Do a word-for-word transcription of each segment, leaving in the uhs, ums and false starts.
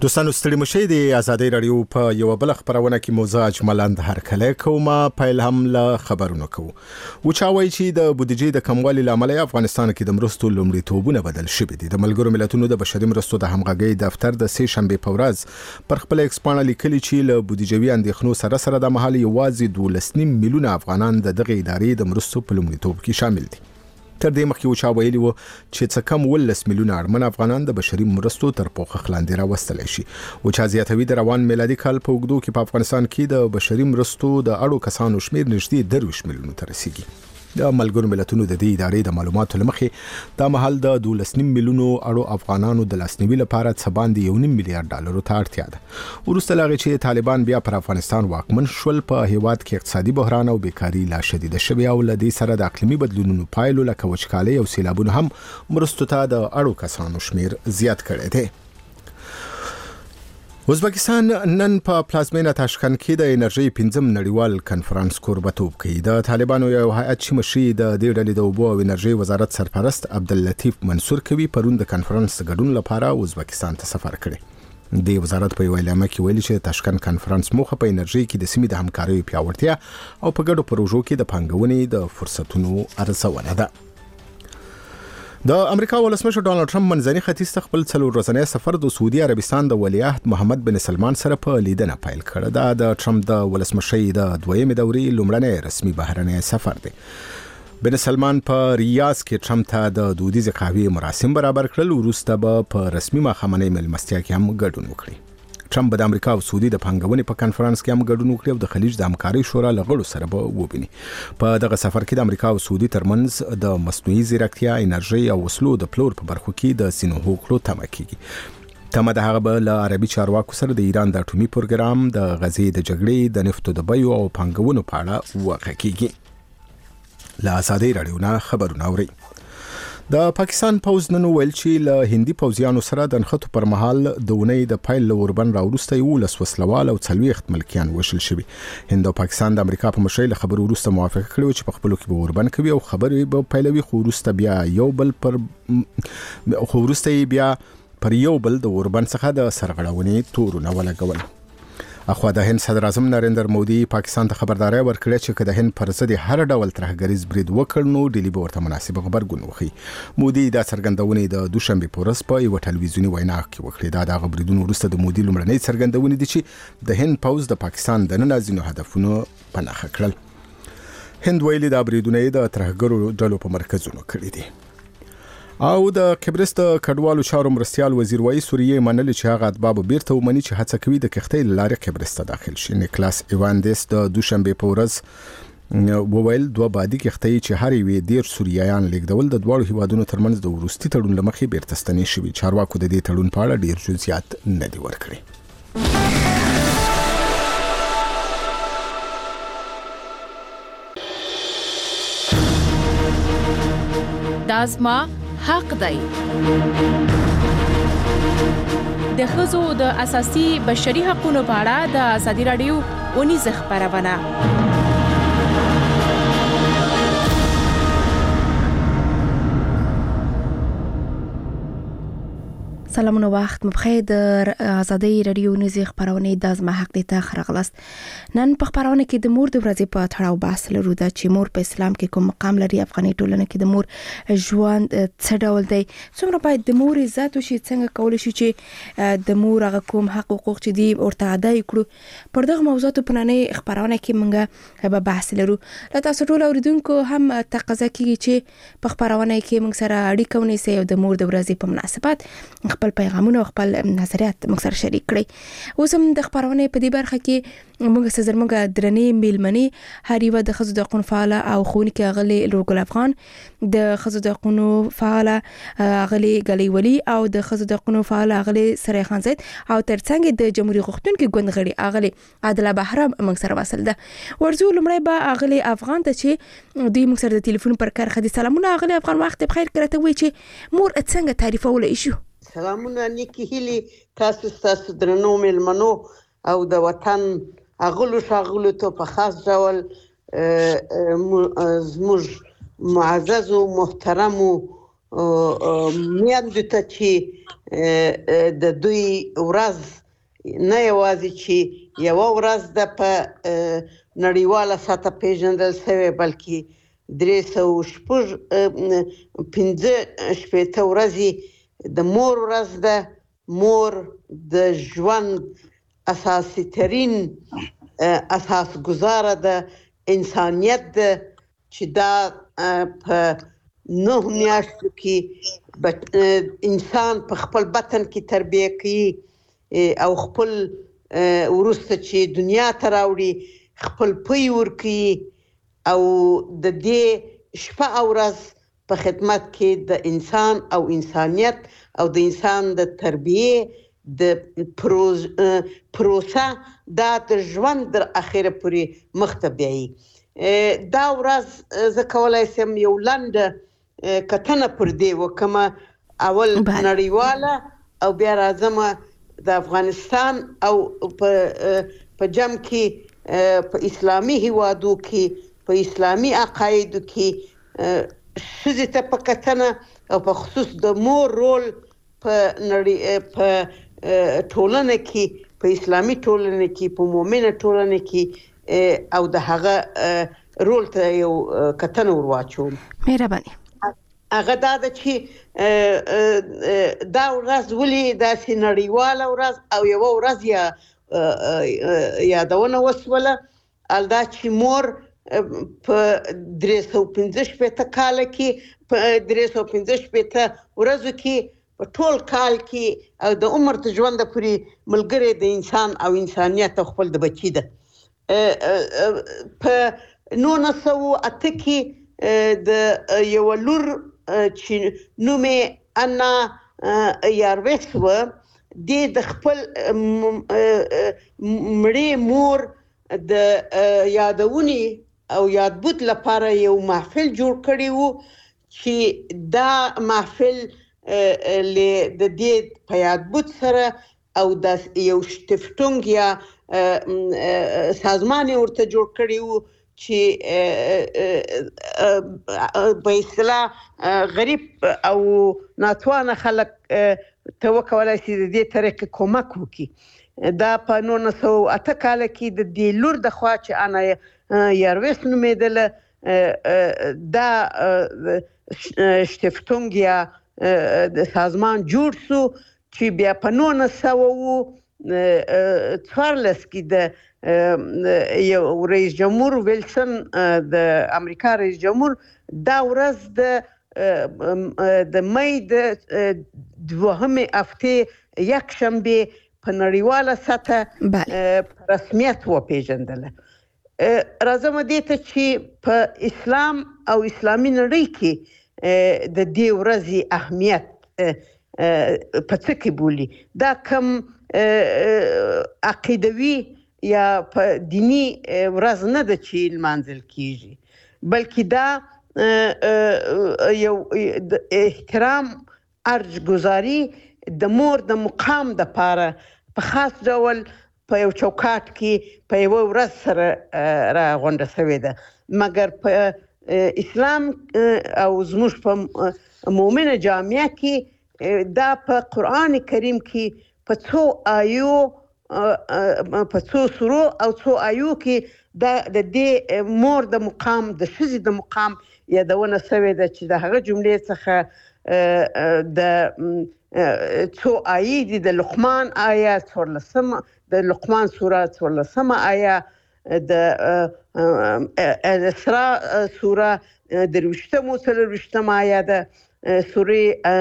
دوستانو ستړي مشي د آزادۍ رادیو په یو بل خبرونه کې موزاج ملند هرکله کومه پیل هم له خبرونو کوو و چا وایي چې د بودیجې د کموالي لامل افغانستان کې د مرستو لومړیتوبونه بدل شوي دي. د ملګرو ملتونو د بشري مرستو د همغږۍ دفتر د سه شنبه په ورځ پر خپل ایکسپانه لیکلي چې له بودیجوي اندېښنو سره سره د محل یوازې دولس نیم میلیونه افغانان د دغه ادارې د مرستو په لومړیتوب کې شامل دي. تر دې مخکې و چا ویلي و چې څه کم ولس میلیونه اړمن افغانان د بشري مرستو تر پوښښ لاندې راوستلی شي. و چا زیاتوي د روان میلادي کال په اوږدو کې په افغانستان کې د بشري مرستو د اړو کسانو شمیر نږدې درویشت میلیونو ته رسیږي. د ملګرو ملتونو د دې ادارې د معلوماتو لمخې دا مهال د دولس نیم میلیونو اړو افغانانو د لاسنیوي لپاره څه باندې یو نیم میلیارډ ډالرو ته اړتیا ده. وروسته له هغې چې طالبان بیا پر افغانستان واکمن شول، په هیواد کې اقتصادي بحران او بیکاري لا شدیده شوې او له دې سره د اقلیمي بدلونونو پایلو لکه وچکالۍ او سیلابونو هم مرستو ته د اړو کسانو شمیر زیات کړی دی. ازبکستان نن په پلازمینه تاشکند کې د انرژي پنځم نړیوال کنفرانس کوربتوب کوي. د طالبانو یو هیئت چې مشري د دې ډلې د اوبو او انرژي وزارت سرپرست عبداللطیف منصور کوي پرون د کنفرانس ګډون لپاره ازبکستان ته سفر کړی. د وزارت په اعلامیه کې ویلي چې تاشکند کنفرانس موخه په انرژي کې د سیمې د همکارۍ پیاوړتیا او په ګډو پروژو کې د پانګونې د فرصتونو ارزونه ده. د امریکا ولسمشر ډانلډ ټرمپ منځني ختیځ ته خپل څلور ورځنی سفر د سعودي عربستان د ولیعهد محمد بن سلمان سره په لیدنه پیل کړ. دا د ټرمپ د ولسمشۍ د دویمې دورې لومړنی رسمي بهرنی سفر دی. بن سلمان په ریاض کې ټرمپ ته د دودیزې قهوې مراسم برابر کړل. وروسته به په رسمي ماښامنۍ مېلمستیا کې هم ګډون وکړي. ټرمپ د امریکا او سعودي د پانګونې په کنفرانس کې هم ګډون وکړي او د خلیج د همکارۍ شورا له غړو سره به وویني. په دغه سفر کې د امریکا او سعودي ترمنځ د مصنوعي ځیرکتیا، انرژي او وسلو د پلور په برخو کې د سینو هوکړو تمه کیږي. تمه د هغه به له عربي چارواکو سره د ایران د اټومي پروګرام، د غزې د جګړې، د نفتو د بیو او پانګونو په اړه وغږیږي. له آزادۍ رادیو نه خبرونه اورئ. د پاکستان پوز نن ویل چې له هندي پوځیانو سره د نښتو پر مهال د اونۍ د پیل له اوربند راوروسته یولس وسلوال او څلوېښت ملکیان وشل شوي. هند او پاکستان د امریکا په مشرۍ له خبرو وروسته موافقه کړې وه چې په خپلو کې به اوربند کوي او خبرې به پیلوي، خو وروسته بیا یو بل پر خو وروسته بیا پر یو بل د اوربند څخه د سرغړونې تورونه ولګول. اخوا د هند صدر اعظم نریندر مودي پاکستان ته خبرداري ورکړه چې که د هند پر ضد هر ډول ترهګریز برید وکړ نو ډیلی به ورته مناسب غبرګون وښيي. مودي دا څرګندونې د دوشنبه په ورځ په یوه ټلویزیوني وینا کې وکړې. دا د بریدونو وروسته د مودي لومړنۍ څرګندونې دي چې د هند پوځ د پاکستان د نن ځینو هدفونو په نښه کړل. هند ویلي دا بریدونه د ترهګرو ډلو په مرکزونو کړي دي. او د قبرس د کډوالو چارو مرستیال وزیر وایي سوریه منلي چې هغه اتباع بیرته ومني چې هڅه کوي د کښتۍ له لارې قبرس ته داخل شي. نیکلاس ایواندس د دوشنبه په ورځ وویل دوه بادي کښتۍ چې هر یوې دېرش سوریایان لیږدول د دواړو هیوادونو ترمنځ د وروستي تړون له مخې بیرته ستنې شوي. چارواکو د دې تړون په اړه ډېر جزئیات نه دي ورکړي. دا زما حق دی. د ښځو د اساسي بشري حقوقو په اړه د آزادۍ رادیو اونیزه خبرونه. سلامونه، وخت مبخیر. د آزادۍ رادیو اونیزه خبرونه د زما حق دی ته خرغلاست. نن په خبرونه کې د مور د ورځې په تړاو بحث لرو دا چې مور په اسلام کې کوم مقام لري، افغاني ټولنه کې د مور ژوند څه ډول دی، څومره باید د مور عزت وشي، څنګه کولی شي چې د مور هغه کوم حق حقوق چې دي ورته ادا کړو. پر دغه موضوعاتو په نننۍ خبرونه کې موږ به بحث لرو. له تاسو ټول اوریدونکو هم تقاضا کیږي چې په خبرونه کې موږ سره اړیکه ونیسئ او د مور د ورځې په مناسبت خپل پیغامونه او خپل نظریات موږ سره شریک کړئ. اوس هم د خبرونه په دې برخه کې موږ سره زموږ درنې میلمنې هر یوه د ښځو د حقوقو فعاله او ښوونکې اغلې لورګل افغان، د ښځو د حقوقو فعاله اغلې ګلۍ ولي او د ښځو د حقوقو فعاله اغلې سرای خان زید او ترڅنګ د جمهوریت غوښتونکو ګوند غړي اغلې عادله بهرام موږ سره وصل ده. ورځو لمړی به اغلې افغان ته چې دوی موږ سره د ټلیفون پر کار خدي. سلامونه اغلې افغان، وخت بخیر. کړه وی چې مور څنګه تعریفولای شو؟ سلامونه نیکی هیلی تاسو تاسو درنو مېلمنو او د وطن اغلو شاغلو ته په خاص ډول زموږ معزز او محترم میاندو ته چې د دوی ورځ نه یوازې چې یوه ورځ ده په نړیواله سطحه پیژندل شوې، بلکې درې سوه شپږ پنځه شپېته ورځې د مور ورځ ده. مور د ژوند اساسي ترین اساس گزاره ده، انسانیت ده، چې دا په نه میاشتو کې انسان په خپل بطن کې تربیه کوي او خپل وروسته چې دنیا ته راوړي خپل پی ورکوي او د دې شپه او ورځ په خدمت کې د انسان او انسانیت او د انسان د تربیه د پروسه دا د ژوند در اخره پورې مخته بیایي. دا ورځ زه کولی شم یو لنډه کتنه پر دې وکړمه، اول نړیواله او بیا راځم د افغانستان او په جمع کې په اسلامي هیوادو کې په اسلامي عقایدو کې ښځې ته په کتنه او په خصوص د مور رول په نړۍ په ټولنه کې په اسلامي ټولنه کې په مؤمنه ټولنه کې او د هغه رول ته یو کتنه ورواچوم. مهرباني. هغه دا ده چې دا ورځ ولې داسې نړیواله ورځ او یوه ورځ یا یادونه وسوله، دا چې مور په درې سوه پنځه شپېته کاله کې په درې سوه پنځه شپېته ورځو کې په ټول کال کې او د عمر تر ژونده پورې ملګری د انسان او انسانیت او خپل د بچي ده. په نولس سوه اته کې د یوه لور چې نوم یې انا یارویس وه، دې د خپل مړې مور د یادونې او یادبود لپاره یو محفل جوړ کړی و چې دا محفل د دې په یادبود سره او د یو شتفتونګ یا سازمان یې ورته جوړ کړی و چې په اصطلاح غریب او ناتوانه خلک ته وکولی شي د دې طریقې کومک وکړي. دا په نولس سوه اته کاله کې د دې لور د خوا چې انا یارویس نومېدله، دا شتفتونګ یا سازمان جوړ سو چې بیا په نولس سوه څوارلس کې د یو رئیس جمهور ویلسن د امریکا رئیس جمهور دا ورځ د د مۍ د دوهمې هفتې یک شنبې په نړیواله سطحه رسمیت وپېژندله. راځم دې ته چې په اسلام او اسلامي نړۍ کې د دې ورځې اهمیت په څه کې بولي. دا کم عقیدوي یا په دینی ورځ نه ده چې لمانځل کیږي، بلکې دا یو احترام ارزګزاري د مور د مقام دپاره په خاص ډول په یو چوکاټ کې په یوه ورځ سره راغونډه شوې ده. مګر په اسلام او زموږ په مؤمنه جامعه کې دا په قرآن کریم کې په څو آیو په څو سورو او څو آیو کې دا د دې مور د مقام د ښځې د مقام یادونه شوې ده چې د هغه جملې څخه د څو آیې دي. د لقمان آیه څوارلسمه، د لقمان سوره څوارلسمه آیه، د الاسراء سوره درویشتم او څلرویشتم آیه ده، سوره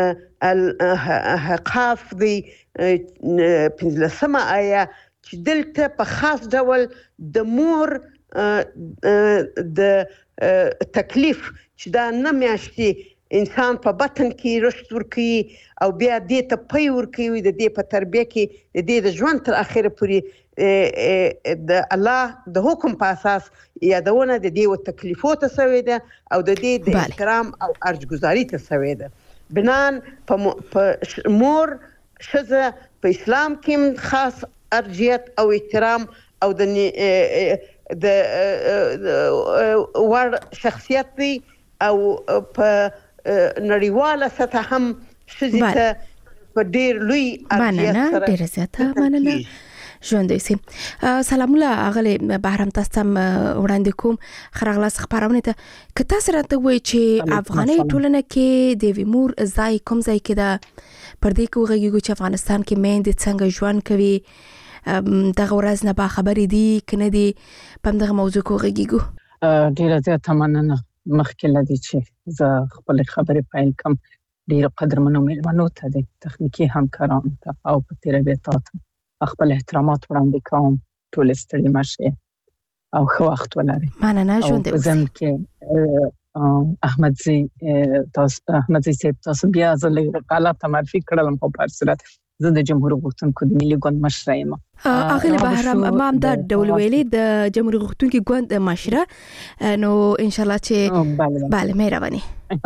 الحقاف دی پنځلسمه آیه، چې دلته په خاص ډول د مور د تکلیف چې دا نه میاشتې انسان په بطن کې رشد ورکوي او بیا دې ته پی ورکوي، د دې په تربیه کې د دې د ژوند تر اخره پورې د الله د حکم په اساس یادونه د دې و تکلیفو ته شوې ده او د دې د احترام او ارزګزاري ته شوې ده. بنان په مور ښځه په اسلام کې خاص ارجحیت او احترام او د وړ شخصیت دی او په نړیواله سطح هم ښځې ته په ډیر لوی ارزښت سره ډیر زیاته مننه ژوند سي. سلام الله اغله بهرام تاسو وړاندې کوم خرغلاس خبرونه ته کته سره ته وای چې افغاني ټولنه کې د ویمور ځای کوم ځای کې دا پر دې کې وګورئ چې افغانستان کې مېند څنګه ژوند کوي دغه ورځ نه با خبرې دي کنه دي په دغه موضوع کې وګورئ. ډیر زیاته مننه. مخکې لدی چې زه خپل خبرې پیل کوم ډیر قدرمنو مېلمنو ته د تخنیکی همکارانو ته او په تربیتات خپل احترامات وړاندې کوم. ټول ستړي مشه او ښه وخت ولري. مننه ژوند دې زم کې احمدزي تاسو احمدزي صاحب تاسو بیا زله غلط معرفي کړل په پر صورت زه د جمهور غوښتونکو د ملي ګوند مشر یم. اغله بهرام امام د ډول ویلي د جمهور غوښتونکو ګوند مشره نو ان شاء الله چې bale مهرباني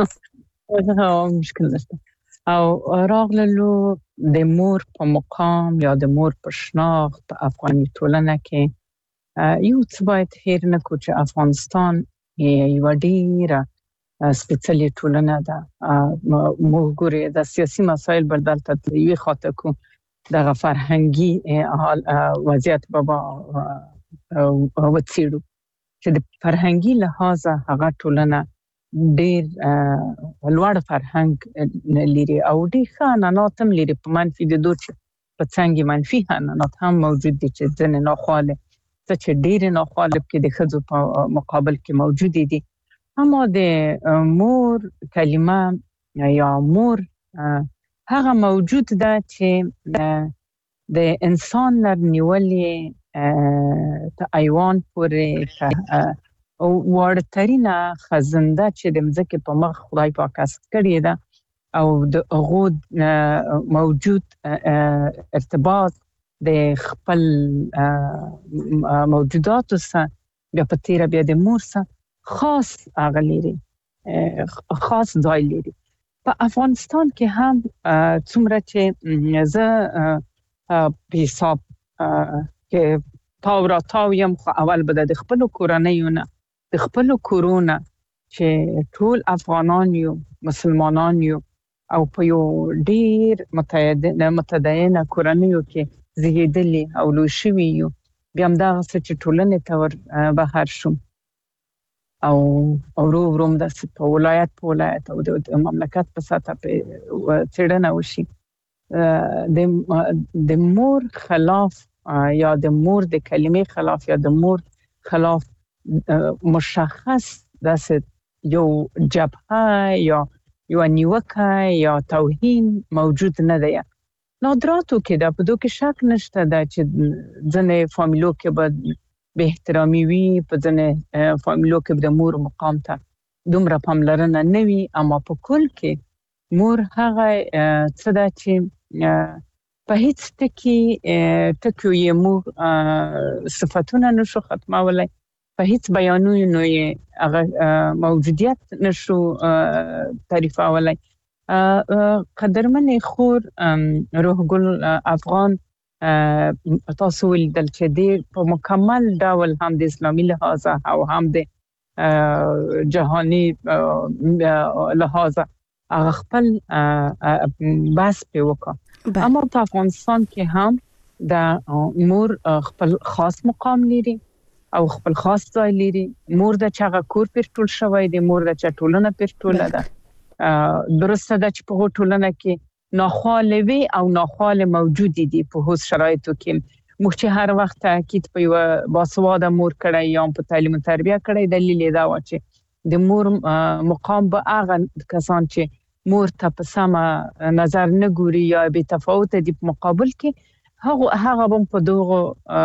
مشکل نشته. او راغلو د مور په مقام یا د مور په شناخت په افغاني ټولنه کې یو څه باید هیر نه کو چې افغانستان یو ډیره سپیڅلې ټولنه ده. موږ ګوري د سیاسي مسایل بدل تطلیوي خاطر کو د فرهنګي حال وضعیت بابا او وڅېړو چې د فرهنګي لحاظ هغه ټولنه ډېر لوړ فرهنګ لري او ډېر ښه عنعنات هم لري په منفي د دوه په څنګه منفي عنعنات هم موجود دي چې ځنې ناخواله څه چې ډېر ناخواله کې د ښځو په مقابل کې موجود دي. اما د مور کلمه یا مور هغه موجود ده چې د انسان لر نیولې ته ایوان پورې او ورترینه خزنده چې د مځکې په مخ خدای پاک اس کړی ده او د غود موجود ارتباط د خپل موجودات سره بیا په تیر بیا د مور سره خاص اغلیری خاص ځای لري. په افغانستان کې هم څومره چې زه په حساب کې تاو را تاو یم خو اول به د خپل کورنیونه د خپل کورونه چې ټول افغانان یو مسلمانان یو او په یو ډیر متعدد متدینه کورنیو کې زیږیدلي او لوی شوي یو بیا هم دا څه چې ټولنې ته ور بهر شوم او ورو ورو د ولایت په ولایت او د مملکت په سطح په څېړنه وشي. د د مور خلاف یا د مور د کلمې خلاف یا د مور خلاف مشخص داسې یو جبهه یا یو نیوکه یا توهین موجود نه دی. نادراتو کې دا په دوه کې شک نشته دا چې ځنې فامیلو کې به به احترامي وي په ځنې فامیلو کې د مور مقام ته دومره پاملرنه نه وي اما په کل کې مور هغه څه ده چې په هیڅ ټکي ټکو یې مور صفاتونه نشو ختمولای په هیڅ بیانونو یې هغه موجودیت نشو تعریفولای. قدرمن خور روح ګل افغان تاسو ولدل چې د په مکمل ډول هم د اسلامي لحاظ او هم د جهاني لحاظ هغه خپل بس په وکړه. اما په افغانستان کې هم د مور خپل خاص مقام لري او خپل خاص ځای لري. مور د چاغه کور پر ټول شوی دی، مور د چا ټولنه پر ټوله ده. درسته ده چې په ټولنه کې ناخواله وی او ناخواله موجود دي په هوس شرایطو کې. موږ چې هر وخت تاکید په یو باسواده مور کړی یا په تعلیم او تربیه کړی دلیل دا و چې د مور مقام به هغه کسان چې مور ته په سم نظر نه ګوري یا به تفاوت دي په مقابل کې هغه هغه هم په دغه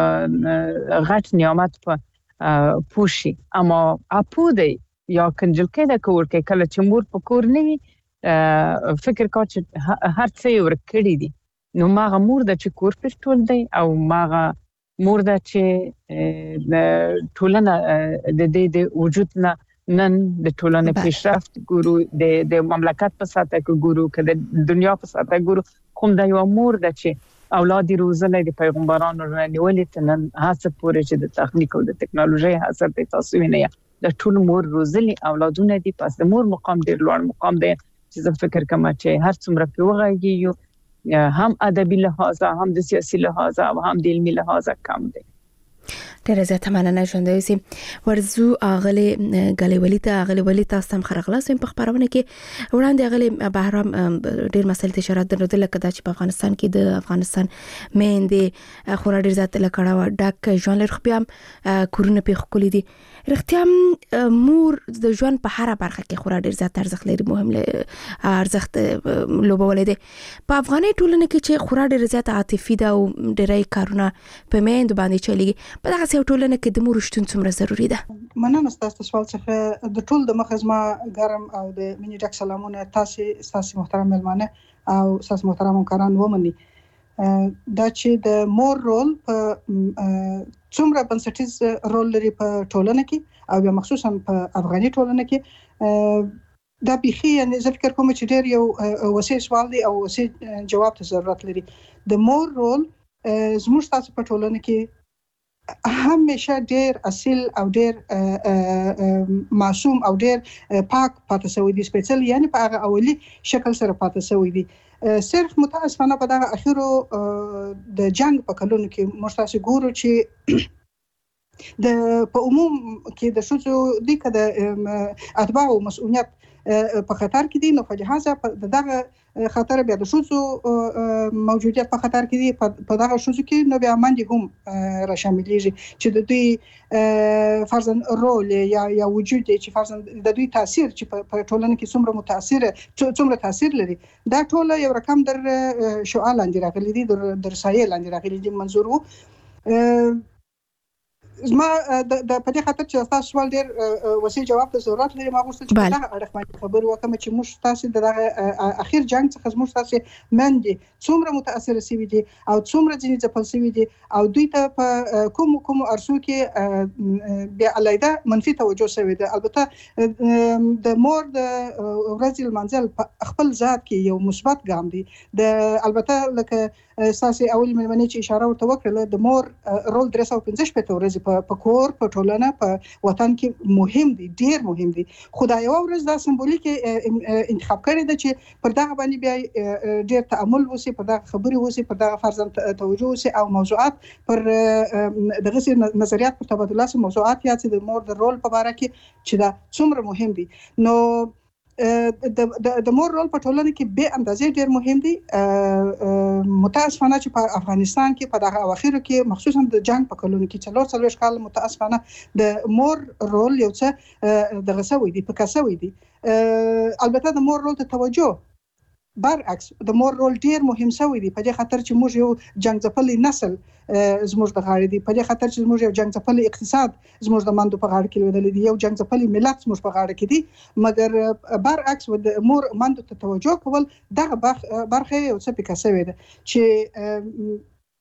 غټ نعمت په پوشي. اما اپو دی یا کنجل کې د کور کې کله چې مور په کور نه وي فکر کا چې هر څه ورکړي دي نو ماغه مور د چې کور پر ټول دی او ماغه مور د چې د ټولنه د دې د وجود نه نن د ټولنې پیشرفت ګورو د د مملکت په ساته کې ګورو که د دنیا په ساته ګورو کوم د یو مور د چې اولاد روزله د پیغمبرانو نیولې تنن هڅه پورې چې د تخنیک او د ټکنالوژي هڅه په تاسو نه یا د ټول مور روزلي اولادونه دي. پس د مور مقام ډیر لوړ مقام دی چې زه فکر کوم چې هر څومره په وغږی یو هم ادبي لحاظه هم د سیاسي لحاظه او هم د علمي لحاظه کم دی. ډېر زیاته مننه ژوندۍ سي ورزو اغلی غلي ولي ته اغلی ولي تاسو هم خرغلاس په خبرونه کې وړاندې اغلی بهرام ډېر مسایل ته اشاره درلودل کدا چې په افغانستان کې د افغانستان مېندې خورا ډېر زیاته لکړه ډاک ژوند لري خو هم کورونه په خولي دي رښتیا مور د ژوند په هر برخه کې خورا ډېر زیات ارزښت لري مهم ارزښت لوبولې دي په افغاني ټولنه کې چې خورا ډېر زیات عاطفي ده او ډېرای کارونه په مېند باندې چلیږي په دغه یو ټولنه کې د مور شتون څومره ضروری ده؟ مننه ستاسو سوال څخه د ټول د مخزما ګرم او د مینې ډک سلامونه تاسو تاسو محترم ملمانه او تاسو محترم همکاران ومني دا چې د مور رول په څومره بنسټیز رول لري په ټولنه کې او مخصوصا په افغاني ټولنه کې دا بيخي یعنی زه فکر کوم چې ډېر یو وسیع سوال دی او وسیع جواب ته ضرورت لري. د مور رول زموږ تاسو په ټولنه کې همیشه ډېر اصیل او ډېر معصوم او ډېر پاک پاتې شوی دی سپیشل یعنی په هغه اولی شکل سره پاتې شوی دی. صرف متاسفانه په دغه اخیرو د جنگ په کلونو کې مستاسو ګورو چې د په عموم کې د شوزو د کده اتباع او مسؤلیت په خطر کې دي نو په لحاظه دغه خطر بیا د شوزو موجودیت په خطر کې دي په دغه شوزو کې نو بیا باندې هم را شاملېږي چې د دوی فرضاً رول یا یا وجود چې فرضاً د دوی تاثیر چې په ټولنه کې څومره متاثر څومره تاثیر لري دا ټول یو رقم در شعاع لاندې راغلي دي در در سایه لاندې راغلي دي منظور وو زما د په دې خاطر چې تاسو سوال ډېر وسیع جواب ته ضرورت لري ما غوښتل چې دا اړه باندې خبر وکم چې موږ تاسو د اخیر جنگ څخه موږ تاسو مندي څومره متاثر شوي دي او څومره ځینې ځپل شوي دي او دوی ته په کوم کوم ارسو کې بیا علیده منفي توجه شوی ده. البته د مور د ورځې منځل خپل ذات کې یو مثبت ګام دی د البته لکه اساسي اول ملمنې چې اشاره ورته وکړه د مور رول درې سوه پنځه شپږ ورځې په کور په ټولنه په وطن کې مهم دي ډیر مهم دي. خدای یو ورځ دا سمبولیک انتخاب کړی دی چې پر دغه باندې بیا ډیر تأمل وسی پر دغه خبري وسی پر دغه فرضاً توجه وسی او موضوعات پر دغه نظریات پر تبادله سره موضوعات یا چې د مور د رول په اړه کې چې دا څومره مهم دي نو د د مور رول په ټولنه کې به اندازې ډیر مهم دي. متاسفانه چې په افغانستان کې په دغه اواخرو کې مخصوصا د جنگ په کلونو کې څلور څلور کال متاسفانه د مور رول یو څه دغه سوي دي په کسوي دي. البته د مور رول ته توجه برعکس د مور رول ډیر مهم شوی دی په دې خاطر چې موږ یو جنگ ځپلي نسل زموږ د غاړې دی په دې خاطر چې موږ یو جنگ ځپلي اقتصاد زموږ د مندو په غاړه کې لویدل دي یو جنگ ځپلي ملت زموږ په غاړه کې دي مګر برعکس د مور مندو ته توجه کول دغه برخه یو څه پکاسوي ده چې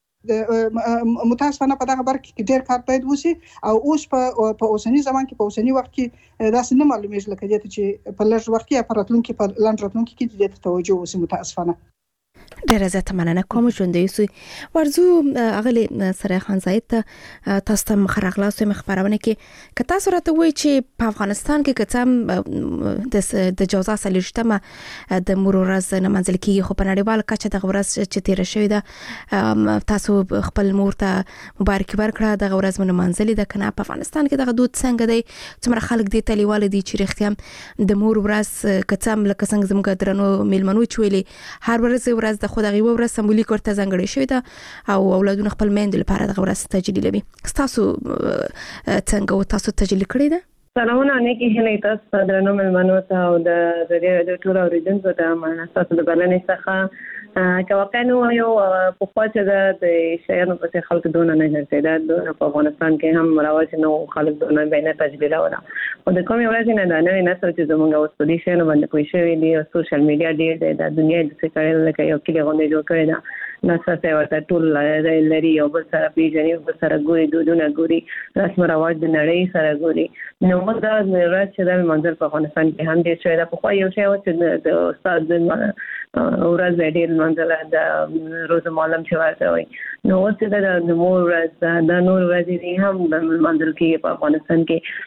متاسفانه په دغه برخه کې ډېر کار باید وشي او اوس په په اوسنی زمان کې په اوسنی وخت کې دا څه نه معلومیږي لکه دې چې په لږ وخت کې په راتلونکي په لاندې راتلونکي کې دې ته توجه وشي متاسفانه. ډېر زیات مننه کوم ژوندۍ سو ورزو اغلی سره خان زاید ته تاسو ته مخرغلاس مخبرونه کې که تاسو راته وایي چې په افغانستان کې کتم د د جوزا سلیشتمه د مرورز نه منځل کېږي خو په نړیوال کچه د ورځ چې تیر شوی ده تاسو خپل مور ته مبارک ورکړه د ورځ من منځلې ده کنه په افغانستان کې دغه دود څنګه دی څومره خلک دي تلیواله دي چې رښتیا د مور ورځ کتم لکه څنګه زموږ درنو میلمنو چويلي هر ورځ ورځ د خدای ورځ سمبولیک ورته ځانګړی شوی ده او اولادونه خپل میندو لپاره د ورځ تجلیلوي. تاسو څنګه تاسو تجلیل کړی ده؟ سلامونه نیکی هلې تاسو درنو ملمنو ته او د د ټول اوریدونکو ته مننه تاسو د بلنې څخه که واقعا نو یو په خاطر د شیانو په خلک دونه نه ګرځي دا په افغانستان کې هم رواج نو خلک دونه بینه تجلیل ولا او د کوم ورځ نه دا نه نه سره چې زمونږ اوس په دې شیانو باندې پوي شوی دی او سوشل میډیا ډېر د دنیا د څه کړل لکه یو کلی غونډه جوړ کړی دا ناسته ورته ټول لري او بل سره پیژني او بل سره ګوري دودونه ګوري رسم رواج د نړۍ سره ګوري نو موږ دا ورځ چې د منځل په افغانستان کې هم دې شوی دا په خو یو شی او چې د استاد ورځ ډېر منځله د روز معلم چې ورته وي نو اوس چې د مور ورځ د نور ورځې دي هم د منځل کې په افغانستان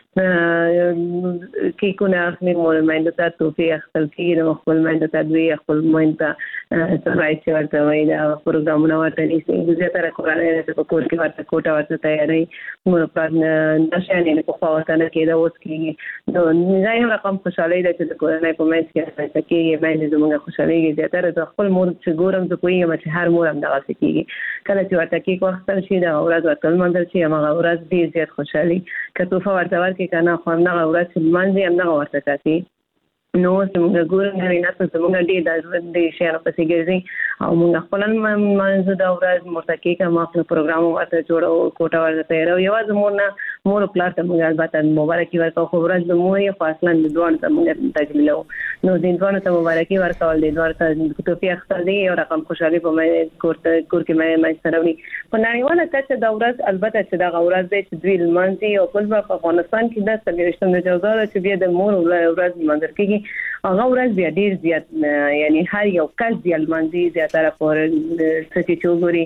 کې کیکونه اخلي مور مېندو ته توفي اخلي کې د خپل مېندو ته دوی خپل مېند ته سپرایز چې ورته وي دا پروګرامونه ورته نیسي زیاتره کورنۍ په کور کې ورته کوټه ورته تیاری مور په نشانې په خواته کې دا اوس کې نو نه یو رقم خوشاله ده چې د کورنۍ په منځ کې راځي کې باندې زموږ خوشالي زیاتره د خپل مور چې ګورم زه کوم چې هر مور هم دغه کېږي کله چې ورته کې وخت شي دا ورځ ورته منځل شي هغه ورځ ډېر زیات خوشالي کته په ورته ورکې کنه خو هم دغه ورځ چې منځي هم دغه ورته کوي نو څنګه ګورم نه نه څه څنګه ډېر د ژوند د شهر په څیر ګرځي او موږ خپل منځ دا ورځ مرتکې کوم خپل پروګرام ورته جوړو کوټه ورته تیرو یو زموږ نه مور پلاټ موږ البته مبارکي ورکو خو ورځ د مور یې فاصله د دوه ته موږ تجلیلو نو د دوه ته مبارکي ورکول د دوه ته توفي اختر دی یو رقم خوشالي په مې کوټه کور کې مې مې سره په نړیواله کچه دا ورځ البته چې دا ورځ د دوی لمانځي او په افغانستان کې د سلیریشتم د جوړه چې بیا د مور ورځ منځر کې هغه ورځ بیا ډیر زیات یعنی هر یو کس دی المانځي زیاتره پر ستې چوغوري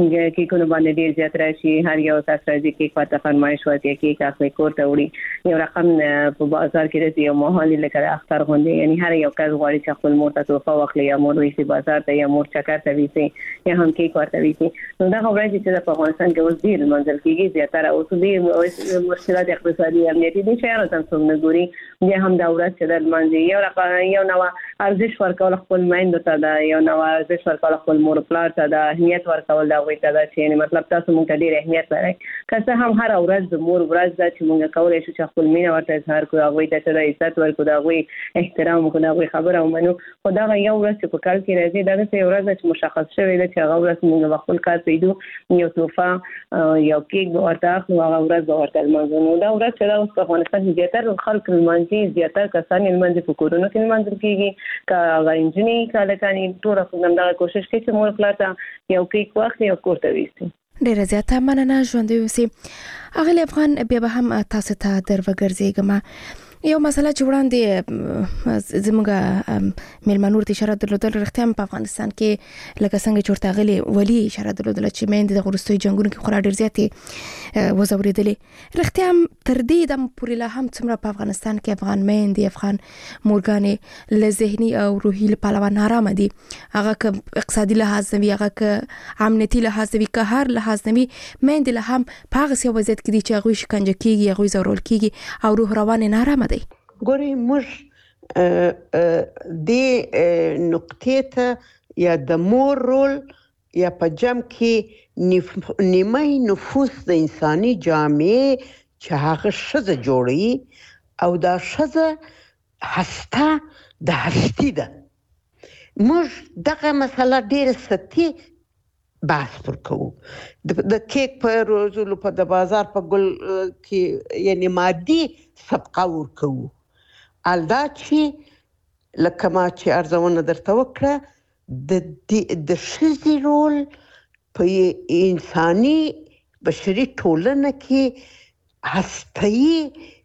کې کوم باندې ډیر زیات راشي هر یو تاسو راځي کې پاته فرمایش ورته کې کافي کوټه وړي یو رقم په بازار کې راځي یو مهالي لکه اختر غونډه یعنی هر یو کس غواړي چې خپل مور ته توفه واخلي یا مور ویسي بازار ته یا مور چکر ته ویسي یا هم کې کوټه ویسي نو دا ورځ چې په افغانستان کې اوس ډیر منځل کېږي زیاتره اوس ډیر مشکلات اقتصادي امنیتي دي چې راځم څنګه ګوري بیا هم دا ورځ چې د منځي یو رقم یو نو ارزش ورکول خپل مایند ته دا یو نو ارزش ورکول خپل مور پلار ته دا اهمیت ورکول دا وي ته دا چې مطلب تاسو مونږ ته ډیر اهمیت لري که هم هر ورځ د مور ورځ دا چې مونږ کولای شو چې خپل مینه ورته اظهار کوو هغه ته د عزت ورکو دا وي احترام وکړو دا وي خبره ومنو خو دا یو ورځ چې په کال کې راځي دا څه یو ورځ چې مشخص شوی دی چې هغه ورځ مونږ خپل کار پیډو یو توفه یو کیک ورته نو هغه ورځ ورته منځو دا ورځ چې دا اوس په افغانستان کې زیاتره خلک منځي زیاتره کسان منځي په کورونو کې منځل کېږي کا غنجنی کله کانی ټول خپل دا کوشش کوي چې مور پلاټه یو کیک واخلي او کوټه ویسي ډیره زیاته مننه ژوند وسی اغلی افغان بیا به هم تاسو ته در وګرځېږم یو مسله چې وړاندې زموږ میلمنور ته اشاره درلودل رښتیا په افغانستان کې لکه څنګه چې ورته غلي ولی اشاره درلودل چې مېند د غورستوي جنگونو کې خورا ډیر زیاتې وزوریدلې رښتیا تر دې د پورې لا هم څومره په افغانستان کې افغان مېند افغان مورګانې له ذهني او روحي لپاره نارامه دي هغه که اقتصادي لحاظ وي هغه که امنیتي لحاظ وي که هر لحاظ وي مېند له هم په هغه څه وضعیت کې دي چې هغه شکنجه کیږي هغه زورول کیږي او روح روان نارامه دي ګوري موږ د نقطې ته یا د مور رول یا په جمع کې نیمه نفوس د انساني جامعه چې هغه ښځه جوړي او دا ښځه هسته د هستی ده موږ دغه مسله ډېره سطحي بحث پر کوو د کیک په روزلو په د بازار په ګل کې یعنی مادي سبقه ورکوو الدا چې لکه ما چې ارزونه درته وکړه د د ښځې رول په انساني بشري ټولنه کې هسته‌ایي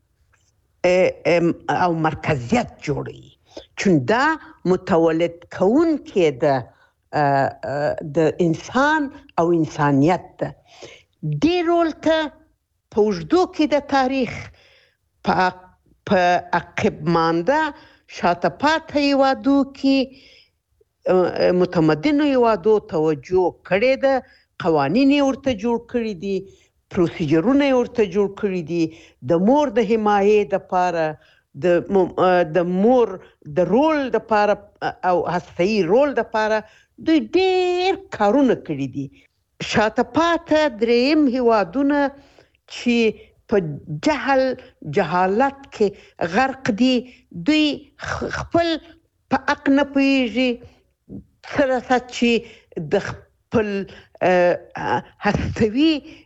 او مرکزیت جوړوي چون دا متولد کوونکی د د انسان او انسانیت ده دې رول ته په اوږدو کې د تاریخ په په عقب مانده شاته پاته هیوادو کې متمدنو هیوادو توجه کړې ده قوانین یې ورته جوړ کړي دي پروسیجرونه یې ورته جوړ کړي دي د مور د حمایې دپاره د د مور د رول دپاره او هسته‌ایي رول دپاره دوی ډېر کارونه کړي دي شاته پاته درېیم هیوادونه چې په جهل جهالت کې غرق دي دوی خپل په حق نه پوهېږي سره چې د خپل هستوي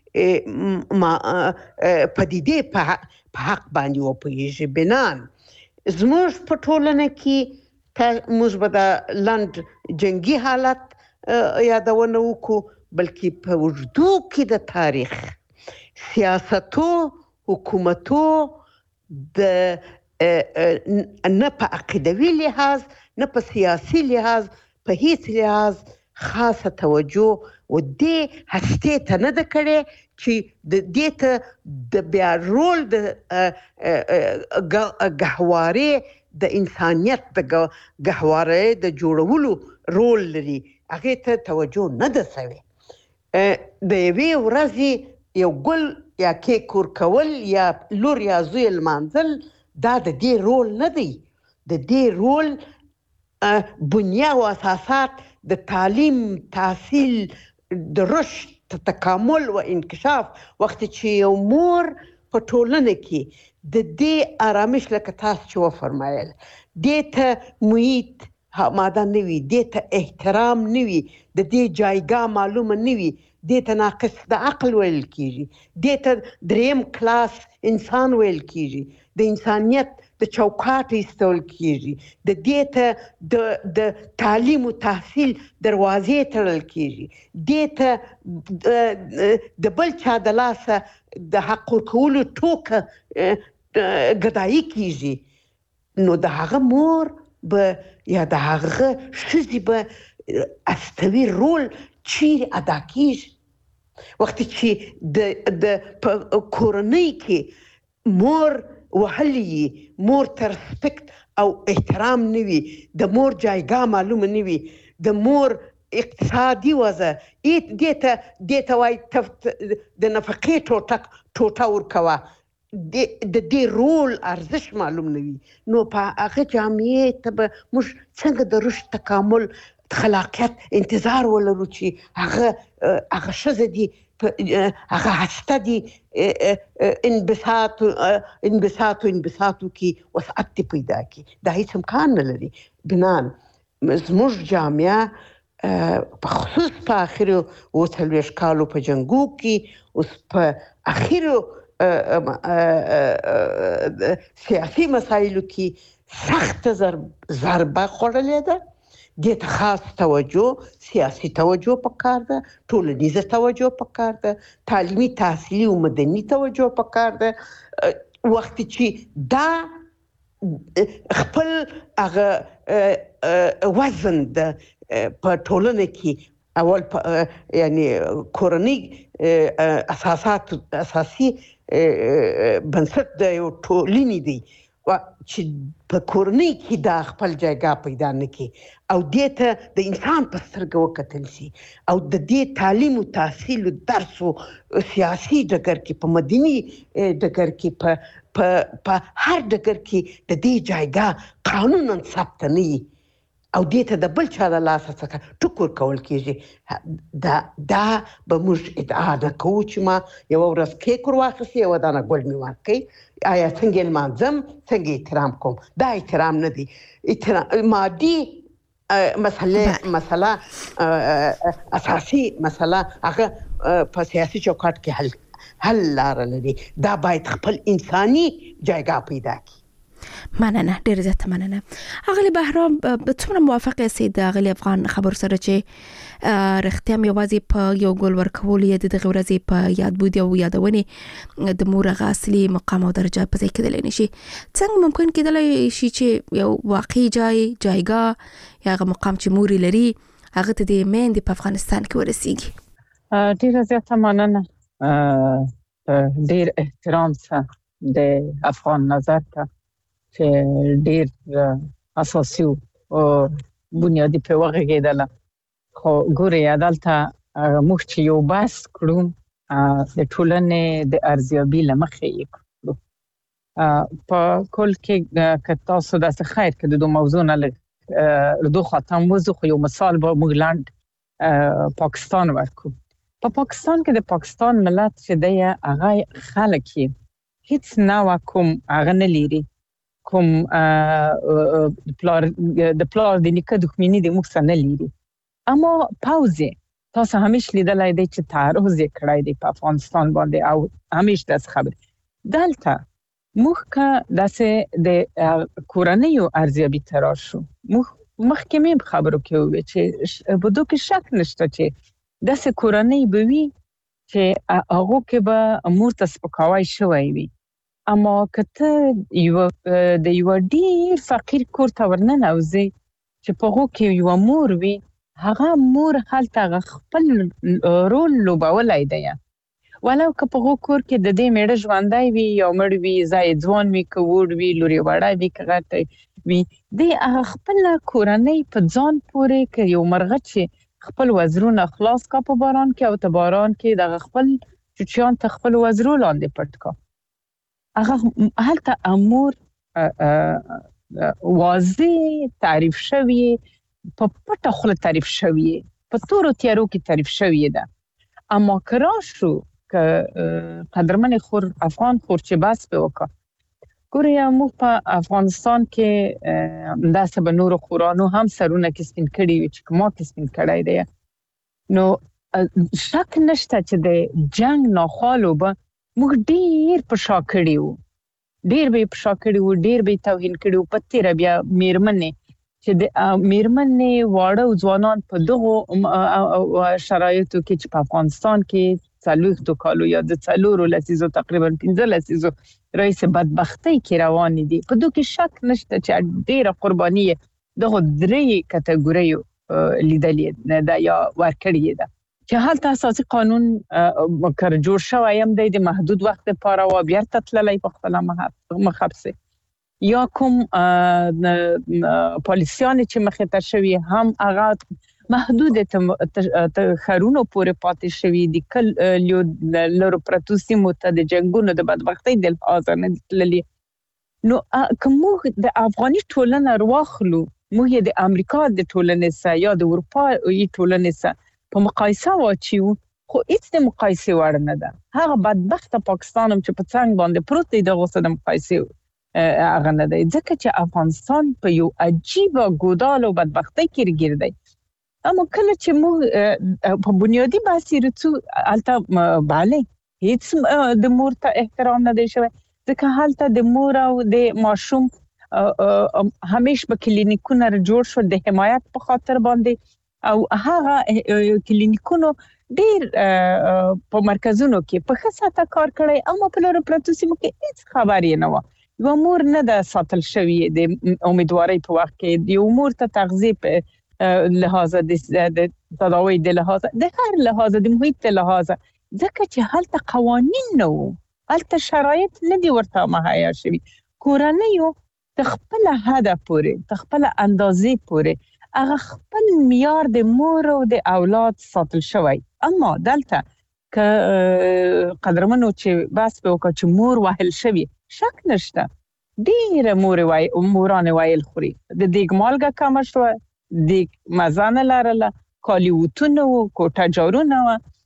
پدیدې په حق باندې وپوهېږي بنان زموږ په ټولنه کې موږ به د لنډ جنګي حالت یادونه وکړو بلکې په اوږدو کې د تاریخ سیاستو حکومتو د نه په عقیدوي لحاظ نه په سیاسي لحاظ په هیڅ لحاظ خاصه توجه و دې هستې ته نه ده کړې چې د دې ته د بیا رول د ګهوارې د انسانیت د ګهوارې د جوړولو رول لري هغې ته توجه نه ده سوې. د یوې ورځې یو ګل یا کیک ورکول یا لور یا زوی لمانځل دا د دې رول نه دی. د دې رول بنیه و اساسات د تعلیم، تحصیل، د رشد، تکامل و انکشاف وخت چې یو مور په ټولنه کې د دې آرامش لکه تاسو چې وفرمایل دې ته محیط ماده نه وي، دې ته احترام نه وي، د دې جایګاه معلومه نه وي، دې ته ناقص د عقل ویل کیږي، دې ته دریم کلاس انسان ویل کیږي، د انسانیت د چوکاټ ایستل کیږي، د دې ته د تعلیم او تحصیل دروازې تړل کیږي، دې ته د بل چا د لاسه د حق ورکولو ټوکه ګدایي کیږي. نو د هغه مور به یا د هغه ښځې به استوي رول چیرې ادا کیږي؟ وخت چې د په کورنۍ کې مور وهلي، مور ته رسپکت او احترام نه وي، د مور جایګاه معلومه نه وي، د مور اقتصادي وضع دې ته دې ته وایي د نفقې ټوټه ورکوه، د دې رول ارزښت معلوم نه وي، نو په هغه جامعې ته به موږ څنګه د رشد، تکامل، خلاقیت انتظار ولرو چې هغه هغه ښځه دي هغه هسته دي انبساط انبساط انبساط وکړي، وسعت دې پیدا کړي؟ دا هیڅ امکان نه لري. بنان زموږ جامعه په خصوص په اخرو اووه څلوېښت کالو په جنګو کې اوس په اخرو سیاسي مسایلو کې سخت ضربه خوړلې ده. دې ته خاص توجه، سیاسي توجه پکار ده، ټولنیزه توجه پکار ده، تعلیمي، تحصیلي او مدني توجه پکار ده. وخت چې دا خپل هغه وزن د په ټولنه کې اول یعنی کورنۍ اساسات اساسي بنسټ د یو ټولنې دی چې په کورنۍ کې دا خپل جایګاه پیدا نه کړي او دې ته د انسان په سترګه وکتل شي او د دې تعلیم او تحصیل او درس او سیاسي ډګر کې په مدني ډګر کې په په هر ډګر کې د دې جایګاه قانونا ثبت نه وي او دې ته د بل چا د لاسه څخه ټکور کول کېږي. دا دا به موږ ادعا نه کوو چې ما یوه ورځ کیک ور واخیستې یوه دانه ګل مې ورکړئ، آیا څنګه یې لمانځم، څنګه احترام کوم؟ دا احترام نه دی. مادي مسله مسله اساسي مسله هغه په سیاسي چوکاټ کې حل حل لاره لري. دا باید خپل انساني جایګاه پیدا کړي. مننه، ډېر زیاته مننه. اغلی بهرام به څومره موافق یاست د اغلی افغان خبر سره چې رښتیا هم یوازې په یو ګل ورکول یا د دغه ورځې په یاد بود او یادونې د مور هغه اصلي مقام او درجه په ځای کېدلی نه شي؟ څنګه ممکن کېدلی شي چې یو واقعي جای جایګاه یا هغه مقام چې مور لري هغه ته د میندې په افغانستان کې ورسیږي؟ ډېره زیاته مننه. ډېر احترام سره د افغان نظر ته چې ډېر اساسي او بنیادی په وغږېدله. خو ګورې عدالته موږ چې یو بحث کړو د ټولنې د ارزیابي له مخې یې کړو. په کل کې که تاسو داسې خیر که د دو موضوع نه لږ دو خواته موضوع خو یو مثال به موږ لاند پاکستان ورکو. په پاکستان کې د پاکستان ملت چې دی هغه خلک یې هیڅ نوع کوم هغه نه لري، کوم د پلار د پلار د نیکه دښمني د موږ سره نه لري. اما پاوزه تاسو همیش لیدلای دی چې تعرض یې کړی دی په افغانستان باندې او همیش داسې خبرې دلته موږ که داسې د کورنیو ارزیابي ته راشو. موږ مخکې مې خبرو کې وویل چې په دو کې شک نشته چې داسې کورنۍ به وي چې هغو کې به مور ته سپکاوی شوی وي. اما که ته یو د یو ډېر فقیر کور ته ورننوځې چې په هغه کې یو مور وي هغه مور هلته خپل رول لوبولای دی ولو که په هغه کور کې د دې میړه ژوندای وي یا مړ وي زای ځوان وي کوړ وي لوري وړا وي کغه وي د هغه خپل کورنۍ په ځان پورې کې یو مرغه چې خپل وزرونه خلاص کا په باران کې او ته باران کې د خپل چوچیان ته خپل وزرو لاندې پټ کا هغه هلته امور واضح تعریف شوی په پټه خله تعریف شوی په تورو تیارو کې تعریف شوی ده اما کراشو ک قدرمن خور افغان خور چې بس به وکړه ګوریا موږ په افغانستان کې د سبا نور خورانو هم سرونه کې سپین کړي وي چې ما کې سپین کړای دی نو شک نشته چې د جنگ ناخالو به موږ ډیر په شا کړي وو ډیر به په شا کړي وو ډیر به توهین کړي وو په تیر بیا میرمنې چې د میرمنې واړه ځوانان په دغه شرایطو کې چې په افغانستان کې څلوېښتو کالو یا د څلورو لسیزو تقریبا پنځه لسیزو رئیس بدبختی کې روان دي په دوی کې شک نشته چې ډیره قرباني دغه درې کټګوریو لیدلې ده یا ورکړې ده چې حالت اساسي قانون کر جوړ شوی هم د محدود وخت لپاره و بیا تطللای په خپل مخابسه یا کوم پالیسیان چې مخه تر شوی هم هغه محدود خرونو پورې پاتې شوی دي کل یو لرو پرتوسی مت د جنگونو د بدبختی د لحاظه نه تللی نو کوم د افغاني ټولنه رواخلو موږ د امریکا د ټولنې سره یا د اروپا یي ټولنې سره په مقایسه واچو خو هیڅ د مقایسه وړ نه ده هغه بدبخت پاکستان هم چې په څنګه باندې پروت دی دغه سره د مقایسه هغه نه دی ځکه چې افغانستان په یو عجیب ګودال او بدبختی کې ګرځي اما کله چې موږ په بنیادی بحث رچو البته bale هیڅ د مور ته احترام نه دی شوی ځکه حالت د مور او د ماشوم همیش په کلینیکونو جوړ شو د حمایت په خاطر باندې او هغه کلینیکونو ډیر په مرکزونو کې په خاصه کار کړی اما په لور پروتوسیمو کې هیڅ خبرې نه و و مور نه د ساتل شوی د امیدواري په وخت کې د امور ته تغذیه لحاظه د تداوی د لحاظه د هر لحاظه د محیط لحاظه ځکه چې هلته قوانین نو هلته شرایط نه دی ورته مهیا شوی کورنۍ تخپل هدف پورې تخپل اندازې پورې هغه خپل معیار د مور او د اولاد ساتل شوی اما دلته ک قدرمنو چې بس په وکړه چې مور وهل شوی شک نشته ډیر مور وای مورانه وایل خوري د دیګ مالګه کم شو د مزانه لرله کالیوتونه او کوټه جارونه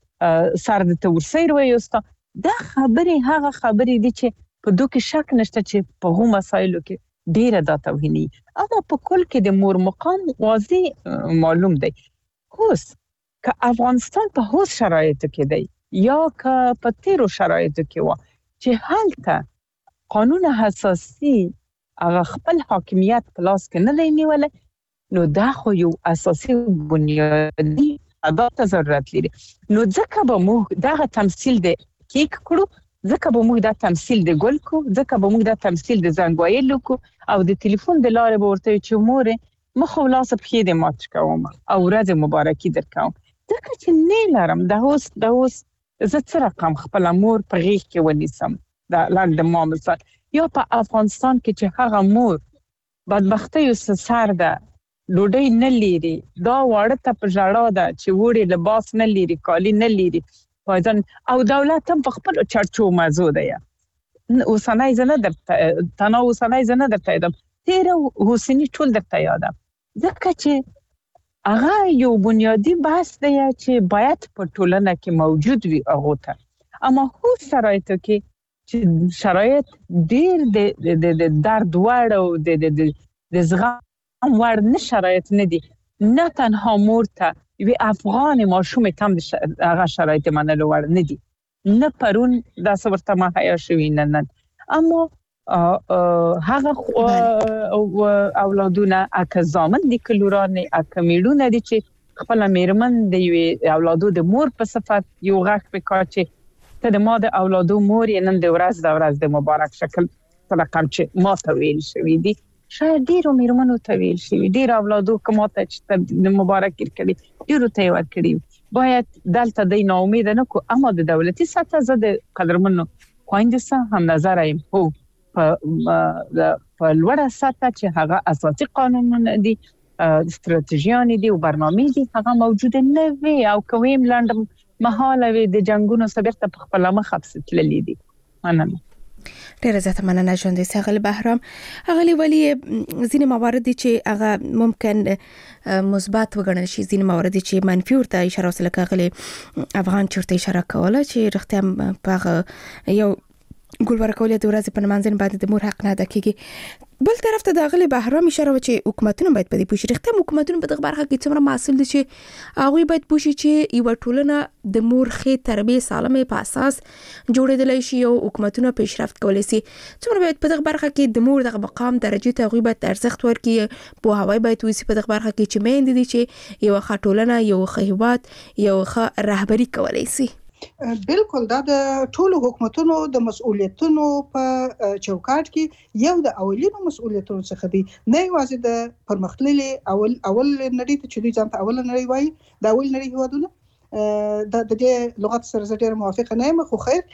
سر د تورسیر وایسته دا خبرې هغه خبرې دي چې په دوی شک نشته چې په هغو مسایلو کې ډیره دا توهینی اما په کل کې د مور مقام واضح معلوم دی اوس که افغانستان په هوس شرایطو کې دی یا که په تیرو شرایطو کې و چې هلته قانون اساسي هغه خپل حاکمیت په لاس کې نه دی نیولای نو دا خو یو اساسي بنیادی عدالت ضرورت لري نو ځکه به موږ دغه تمثيل د کیک کړو ځکه به موږ دا تمثيل د ګل کو ځکه به موږ دا تمثيل د زنګ وایلو کو او د ټلیفون د لارې به ورته چې مور مخ ولاس په خې د مات کوم او ورځ مبارکي درکوم ځکه چې نه لرم د اوس د اوس زه څه رقم خپل مور په غیږ کې ونیسم دا لاګ د ما مثال یا په افغانستان کې چې هغه مور بدبختی او سر ده ډوډۍ نه لري دا واړه ته په ژړا ده چې وړي لباس نه لري کالی نه لري پایدن او دولت هم په خپل چرچو مزو ده اوسنۍ زنه درته تنه اوسنۍ زنه درته یادم تیر حسینی ټول درته یادم ځکه چې هغه یو بنیادی بحث دی چې باید په ټولنه کې موجود وي هغه ته اما خو شرایطو کې چې شرایط ډیر د درد وړ او د د زغم وړ نه شرایط نه دي نه تنها مور ته وی افغان ماشوم تم هغه شرایط منلو وړ نه دي نه پرون دا څورته ما حیا شوی نه نه اما هغه اولادونه اکه زامن دي کلورانه اکه میړونه دي چې خپل میرمن د یو اولادو د مور په صفت یو غږ په کار چې ته د ما د اولادو مور یې نن د ورځ د ورځ د مبارک شکل رقم چې ما ته ویل شوی دي شاید ډیرو میرمنو ته ویل شي ډیر اولادو کومه چې مبارک کړي ډیرو ته ورکړي باید دلته د ناامید نه کو اما د دولتي سطح زده قدرمنو خويندسه هم نظر ایم هو په په لوړه سطح چې هغه اساسي قانونونه دي استراتیژیان دي او برنامې دي هغه موجوده نه وي او کوم لاندم مهاله وي د جنگونو سبرته په خپل مخ خپل دي مننه ډیره زیاته مننه ژوند سغل بهرام اغلی ولی ځینې موارد چې هغه ممکن مثبت وګڼل شي ځینې موارد چې منفي ورته اشاره وسله کغلی افغان چرته اشاره کوله چې رښتیا په یو ګول ورکول د ورځې په منځن باندې د مور حق نه ده کیږي بل طرف ته د غلي بهرام اشاره و چې حکومتونه باید په دې پوښتنه رښتیا حکومتونه په دغه برخه کې څومره مسؤل دي چې هغه باید پوښي چې یو ټولنه د مور خې تربیه سالمه په اساس جوړېدل شي او حکومتونه پیشرفت کولای شي څومره باید په دغه برخه کې د مور دغه مقام درجه ته هغه باید ارزښت ورکړي په هواي باید وسی په دغه برخه کې چې مېند دي چې یو خټولنه یو خیوات یو خ رهبری کولای شي بالکل دا د ټولو حکومتونو د مسؤلیتونو په چوکاټ کې یو د اولینو مسؤلیتونو څخه دی نه یوازې د پرمختللي اول اول نړۍ ته چې دوی ځان ته اول نړۍ وایي د اول نړۍ هیوادونه د دې لغت سره ډېر موافقه نه یم خو خیر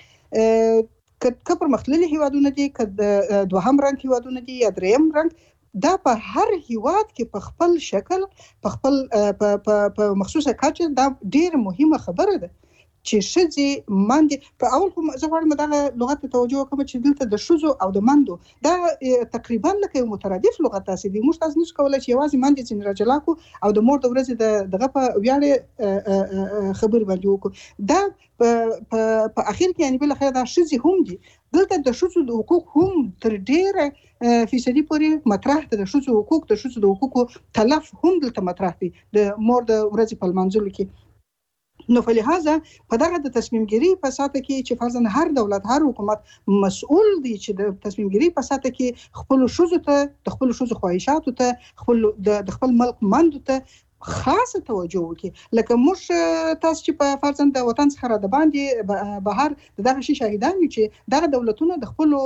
که پرمختللي هیوادونه دي که د دوهم رنګ هیوادونه دي یا دریم رنګ دا په هر هیواد کې په خپل شکل په خپل په مخصوصه کچه دا ډېر مهمه خبره ده چې شذې ماندې په اول کوم زغړم دغه لغت ته توجه کوم چې دلته د شذو او د ماندو دا تقریبا لکه یو مترادف لغت تاسو دي موږ تاسو نشو کولای چې یوازې ماندې چې راجلاکو او د مور د ورځې دغه په ویاړ خبر باندې وکړو دا په اخر کې یعنی بل خیر دا شذې هم دي دلته د شذو د حقوق هم تر ډیره فیصدي پورې مطرح دي د شذو حقوق د شذو د حقوقو تلف هم دلته مطرح دي د مور د ورځې په منځلو کې نو په لحاظه په دغه د تصمیم ګیری په ساته کې چې فرضاً هر دولت هر حکومت مسؤل دی چې د تصمیم ګیری په ساته کې خپل شوزو ته د خپل شوزو خواهشاتو ته خپل د خپل ملک مندو ته خاصه توجه وکړي لکه موږ تاسو چې په فرضاً د وطن څخه را د باندې بهر دغه شي شاهدان یو چې دغه دولتونه د خپل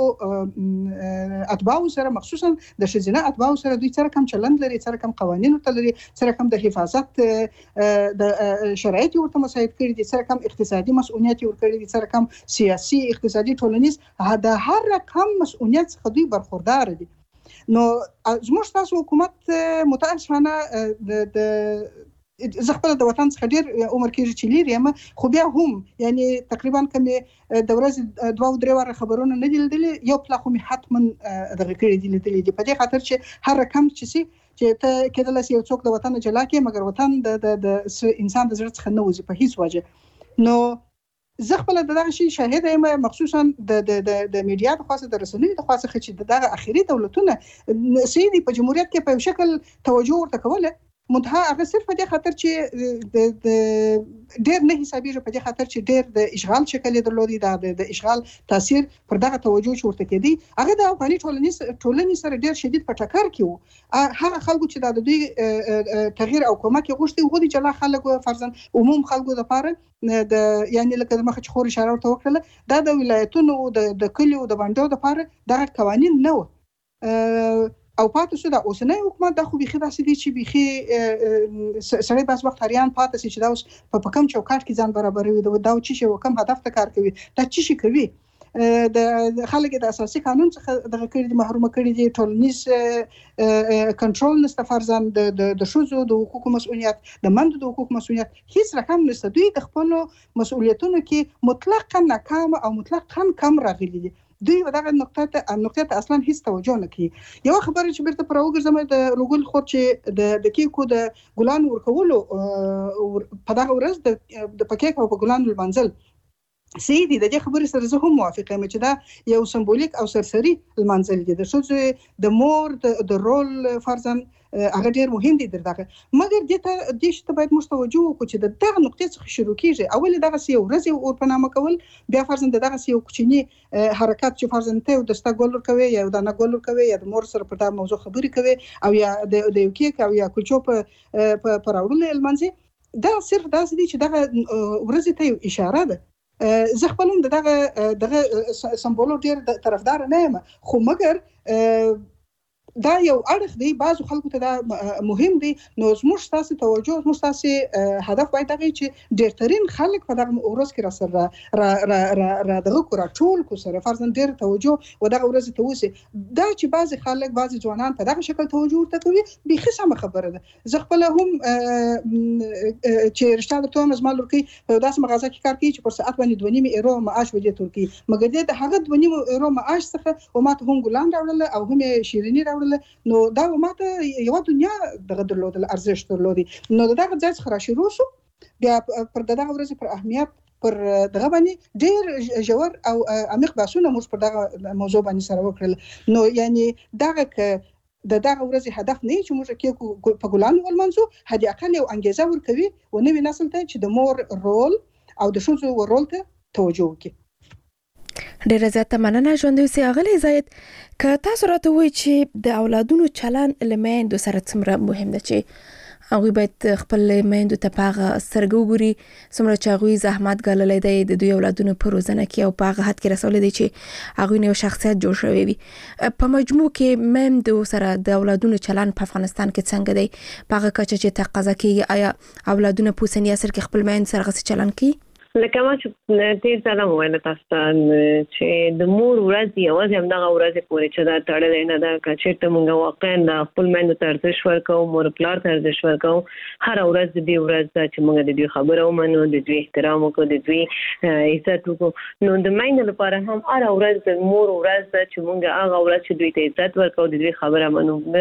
اتباعو سره مخصوصا د شزینه اتباعو سره دوی سره کم چلند لري سره کم قوانین لري سره کم د حفاظت د شرایط ورته مساعد کړي دي سره کم اقتصادي مسؤلیت ورکړي دي سره کم سیاسي اقتصادي ټولنیز د هر رقم مسؤلیت څخه دوی برخوردار دي نو زموږ تاسو حکومت متاسفانه د زه خپل د وطن څخه ډیر عمر کېږي چې لري یم خو بیا هم یعنی تقریبا کمه د ورځې دوه او درې واره خبرونه نه دي لیدلي یو پلا خو می حتما دغه کړي دي لیدلي دي په دې خاطر چې هر رقم چې سي چې ته کېدل سي یو څوک د وطن جلا کې مګر وطن د د انسان د زړه څخه نه وځي په هیڅ وجه نو زه خپل دغه شی شاهد یم مخصوصا د د د میډیا د خاصه د رسنیو د خاصه چې دغه اخیری دولتونه سیدي په جمهوریت کې په شکل توجه ورته کوله منتها هغه صرف په دې خاطر چې د ډېر نه حسابيږي په دې خاطر چې ډېر د اشغال شکل درلودي د اشغال تاثیر پر دغه توجه ورته کېدی هغه د افغاني ټولنې ټولنې سره ډېر شدید په ټکر کې وو هغه خلکو چې د دوی تغییر او کومک غوښتي وو د جلا خلکو فرضاً عموم خلکو لپاره د یعنی لکه مخه چې خور اشاره ورته وکړه دا د ولایتونو د کلیو د باندې لپاره دغه قوانين نه و او پاتې شو د اوسنۍ حکومت د خو بيخي داسې دي چې بيخي سړی بس وخت هریان پاتې شي چې دا اوس په کم چوکاټ کې ځان برابروي دا چې شي وکم هدف ته کار کوي دا چې شي کوي د خلک د اساسي قانون څخه دغه کړي دي محروم کړي دي ټولنیز کنټرول نشته فرضاً د د شوزو د حقوقو مسؤلیت د مندو د حقوقو مسؤلیت هیڅ رقم نشته دوی د خپل مسؤلیتونو کې مطلقاً ناکام او مطلقاً کم راغلي دي دوی دغه نقطه ته نقطه ته اصلا هیڅ توجه نه کوي یو خبره چې بیرته پر وګرځم د روګل خور چې د د کیکو د ګلان ورکولو په دغه ورځ د د پکې او په ګلان المنزل سیدی د دې خبرې سره زه هم موافقه یم چې دا یو سمبولیک او سرسری المنزل دی د شوزې د مور د رول فرضاً هغه ډیر مهم دي دغه مګر دته د دې ته باید مستوجو کو چې د دغه نقطې څخه شروع کیږي اول دغه سی ورځ او په نامه کول بیا فرضاً دغه سی کوچنی حرکت چې فرضاً ته د ستګول کوي یا د نه ګول کوي یا د مور سره په دا موضوع خبرې کوي او یا د یو کې او یا کلچو په پر اورل المنځي دا صرف داسې دي چې دغه ورځ ته اشاره ده زه خپل دغه دغه سمبول ډیر طرفدار نه یم خو مګر دا یو اړخ دی. بعضو خلکو ته دا مهم دی. نو زموږ تاسو توجه زموږ تاسو هدف باید هغه چې ډېرترین خلک په دغه ورځ کې را سره را را را را دغه کور ټول کو سره فرضاً ډېر توجه و دغه ورځ ته وسی. دا چې بعضی خلک بعضی ځوانان په دغه شکل توجه ورته کوي بيخي سم خبره ده. زه خپل هم چې رشتہ درته هم زما لور کې په داسې مغازه کې کار کوي چې پر ساعت باندې دوه نیم یورو معاش وجه ترکی، مګر د هغه دوه نیم یورو معاش څخه او ماته هم ګلان راوړل او هم شیرینی راوړل. نو دا ماته یو دنیا دغه درلودل ارزښت درلودي. نو دغه ځای څخه شروع شو بیا پر دغه ورځ پر اهمیت پر دغه باندې ډېر ژور او عمیق بحثونه موږ پر دغه موضوع باندې سره وکړل. نو یعنی دغه د دغه ورځ هدف نه چې موږ کې په ګلانو ولمنځو، هدي اقل یو انګیزه ورکوي او نوې نسل ته چې د مور رول او د ښځو رول ته توجه وکړي. ډیره زیاته مننه ژوندوي سي اغلی زید. که تاسو راته وایئ چې د اولادونو چلن له میندو سره څومره مهم ده چې هغوی باید خپل میندو ته په هغه سترګه وګوري څومره چې هغوی زحمت ګاللی دی د دوی اولادونو په روزنه کې او په هغه حد کې رسولی دی چې هغوی نه یو شخصیت جوړ شوی وي. په مجموع کې میندو سره د اولادونو چلن په افغانستان کې څنګه دی؟ په هغه کچه چې تقاضا کېږي آیا اولادونه په اوسني عصر کې خپل میندو سره هغسې چلن کوي؟ لکه ما چې تیر ځله وویل تاسو ته چې د مور ورځ یوازې همدغه ورځې پورې چې دا تړلې نه ده. که چېرته موږ واقعا د خپل میندو ته ارزښت ورکوو، مور پلار ته ارزښت ورکوو، هره ورځ د دې ورځ ده چې موږ د دوی خبره ومنو، د دوی احترام وکړو، د دوی عزت وکړو. نو د میندو لپاره هم هره ورځ د مور ورځ ده چې موږ هغه ورځ چې دوی ته عزت ورکوو، د دوی خبره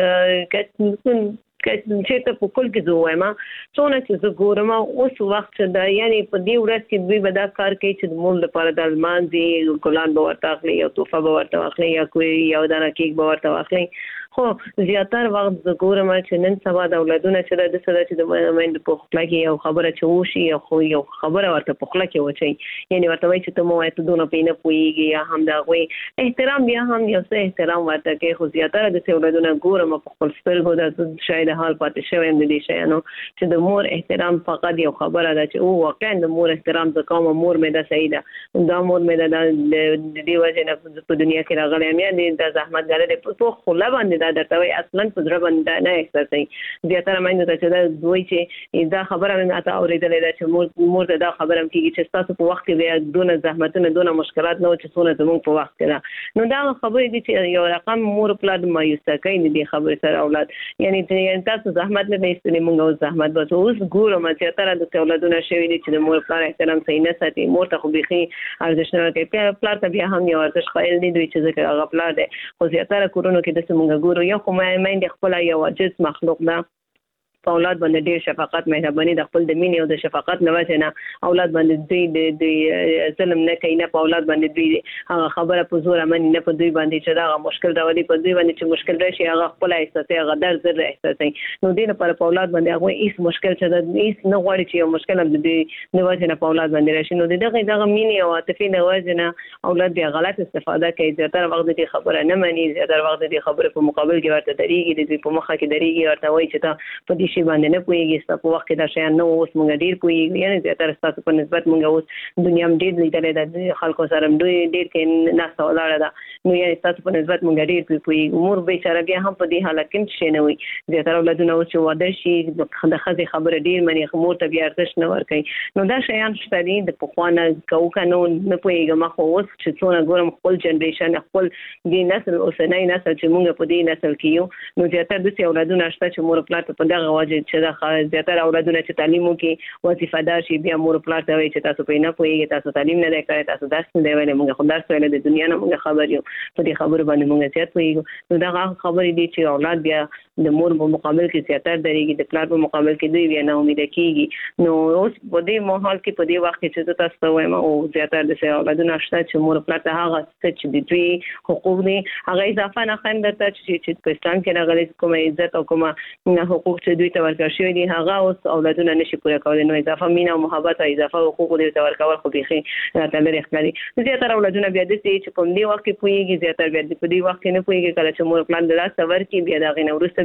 منو. که چې په کول کې زه وایم څونه چې زه ګورم اوس وخت دا یعنی په دې ورځ کې دوی به دا کار کوي چې د مور لپاره د لمانځي ګلان به ورته اخلي، یو تحفه به ورته واخلي، یا کوئی یو دانه کیک به ورته واخلي. خو زیاتره وخت زه ګورم چې نن سبا د اولادونه چې د څه چې د میندو په خپله کې یو خبره چې وشي یا خو یو خبره ورته په خپله کې وچي، یعنی ورته وایي چې ته مو وایې ته دونه پې نه پوهېږي، یا هم د هغوی احترام بیا هم یو څه احترام ورته کوي. خو زیاتره داسې اولادونه ګورم په خپل سترګو دا شاید حال پاتې شوی یم د دې شیانو چې د مور احترام فقط یو خبره ده چې او واقعا د مور احترام زه کوم، مور مې دا صحیح ده، دا مور مې دا د دې وجې نه په دنیا کې راغلی یم، یا د زحمت ګاللی په خوله باندې دا درته وایي اصلا په زړه باندې نه احساسوي. زیاتره میندو ته چې دا دوی چې دا خبره مې ماته اورېدلې ده چې مور مور ته دا خبره هم کېږي چې ستاسو په وخت کې بیا دونه زحمتونه دونه مشکلات نه و چې څونه زموږ په وخت کې ده. نو دا خبرې دي چې یو رقم مور پلار مایوسه کوي د دې خبرې سره اولاد، یعنی چې تاسو زحمت نه ایستلې موږ اوس زحمت باسو. اوس ګورم زیاتره د اولادونه شوي دي چې د مور پلار احترام صحیح نه ساتي، مور ته خو بیخي ارزښت نه ورکوي، پلار ته بیا هم یو ارزښت قایل دي دوی چې ځکه هغه پلار دی. خو زیاتره کورونو کې داسې موږ ګورو یو خو میندې خپله یو عاجز مخلوق ده، په اولاد باندې ډېر شفقت مهرباني د خپل د مینې او د شفقت نه وجه نه اولاد باندې دوی د ظلم نه کوي، نه په اولاد باندې دوی هغه خبره په زور مني، نه په دوی باندې چې دا مشکل راولي، په دوی باندې چې مشکل راشي هغه خپل احساسي هغه درد زر احساسي. نو دې لپاره په اولاد باندې هغه هیڅ مشکل چې د هیڅ نه غواړي چې یو مشکل هم د دې نه وجه نه په اولاد باندې راشي. نو دغه دغه مینې او عاطفې نه وجه نه اولاد بیا غلط استفاده کوي، زیاتره وخت دې خبره نه مني، زیاتره وخت دې خبره په مقابل کې ورته درېږي، د دوی په مخه کې درېږي، ورته وایي چې تا په دې شی باندې نه پوهېږي، ستا په وخت کې دا شیان نه اوس موږ ډېر پوهېږو، یعنې زیاتره ستاسو په نسبت موږ اوس دنیا هم ډېر لیدلی ده، خلکو سره هم ډېر کې ناسته ولاړه ده، نو یعنې ستاسو په نسبت موږ ډېر پرې پوهېږو. مور بیچاره بیا هم په دې حالت کې هم شی نه وي. زیاتره اولادونه اوس چې واده شي د ښځې خبره ډېر مني، مور ته بیا ارزښت نه ورکوي. نو دا شیان شته دي د پخوا نه کوو که نه نه پوهېږم، خو اوس چې څونه ګورم خپل جنریشن خپل دې نسل اوسنی نسل چې موږ په دې نسل کې یو، نو زیاتره داسې اولادونه شته چې مور پلار ته په دغه وجه چې دا زیاتره اولادونه چې تعلیم وکړي وظیفه دار شي، بیا مور پلار ته وایي چې تاسو پرې نه پوهېږئ، تاسو تعلیم نه دی کړی، تاسو درس نه دی ویلی، موږ خو درس ویلی د دنیا نه موږ خبر یو، په دې خبرو باندې موږ زیات پوهېږو. نو دغه خبرې دي چې اولاد بیا د مور په مقابل کې زیاتره درېږي، د پلار په مقابل کې دوی بیا نه امیده کېږي. نو اوس په دې ماحول کې په دې وخت کې چې زه تاسو ته وایم او زیاتره داسې اولادونه شته چې مور پلار ته هغه څه چې د دوی حقوق دي هغه اضافه نه ښیم درته چې په اسلام کې راغلي کومه عزت او کومه حقوق چې دوی ته ورکړل شوي دي هغه اوس اولادونه نشي پوره کولی. نو اضافه مینه او محبت او اضافه حقوق دوی ته ورکول خو بیخي راته لرې ښکاري. زیاتره اولادونه بیا داسې چې په دې وخت کې پوهېږي، زیاتره بیا په دې وخت کې نه پوهېږي. کله چې مور پلار د لاسه ورکړي بیا د هغې نه وروسته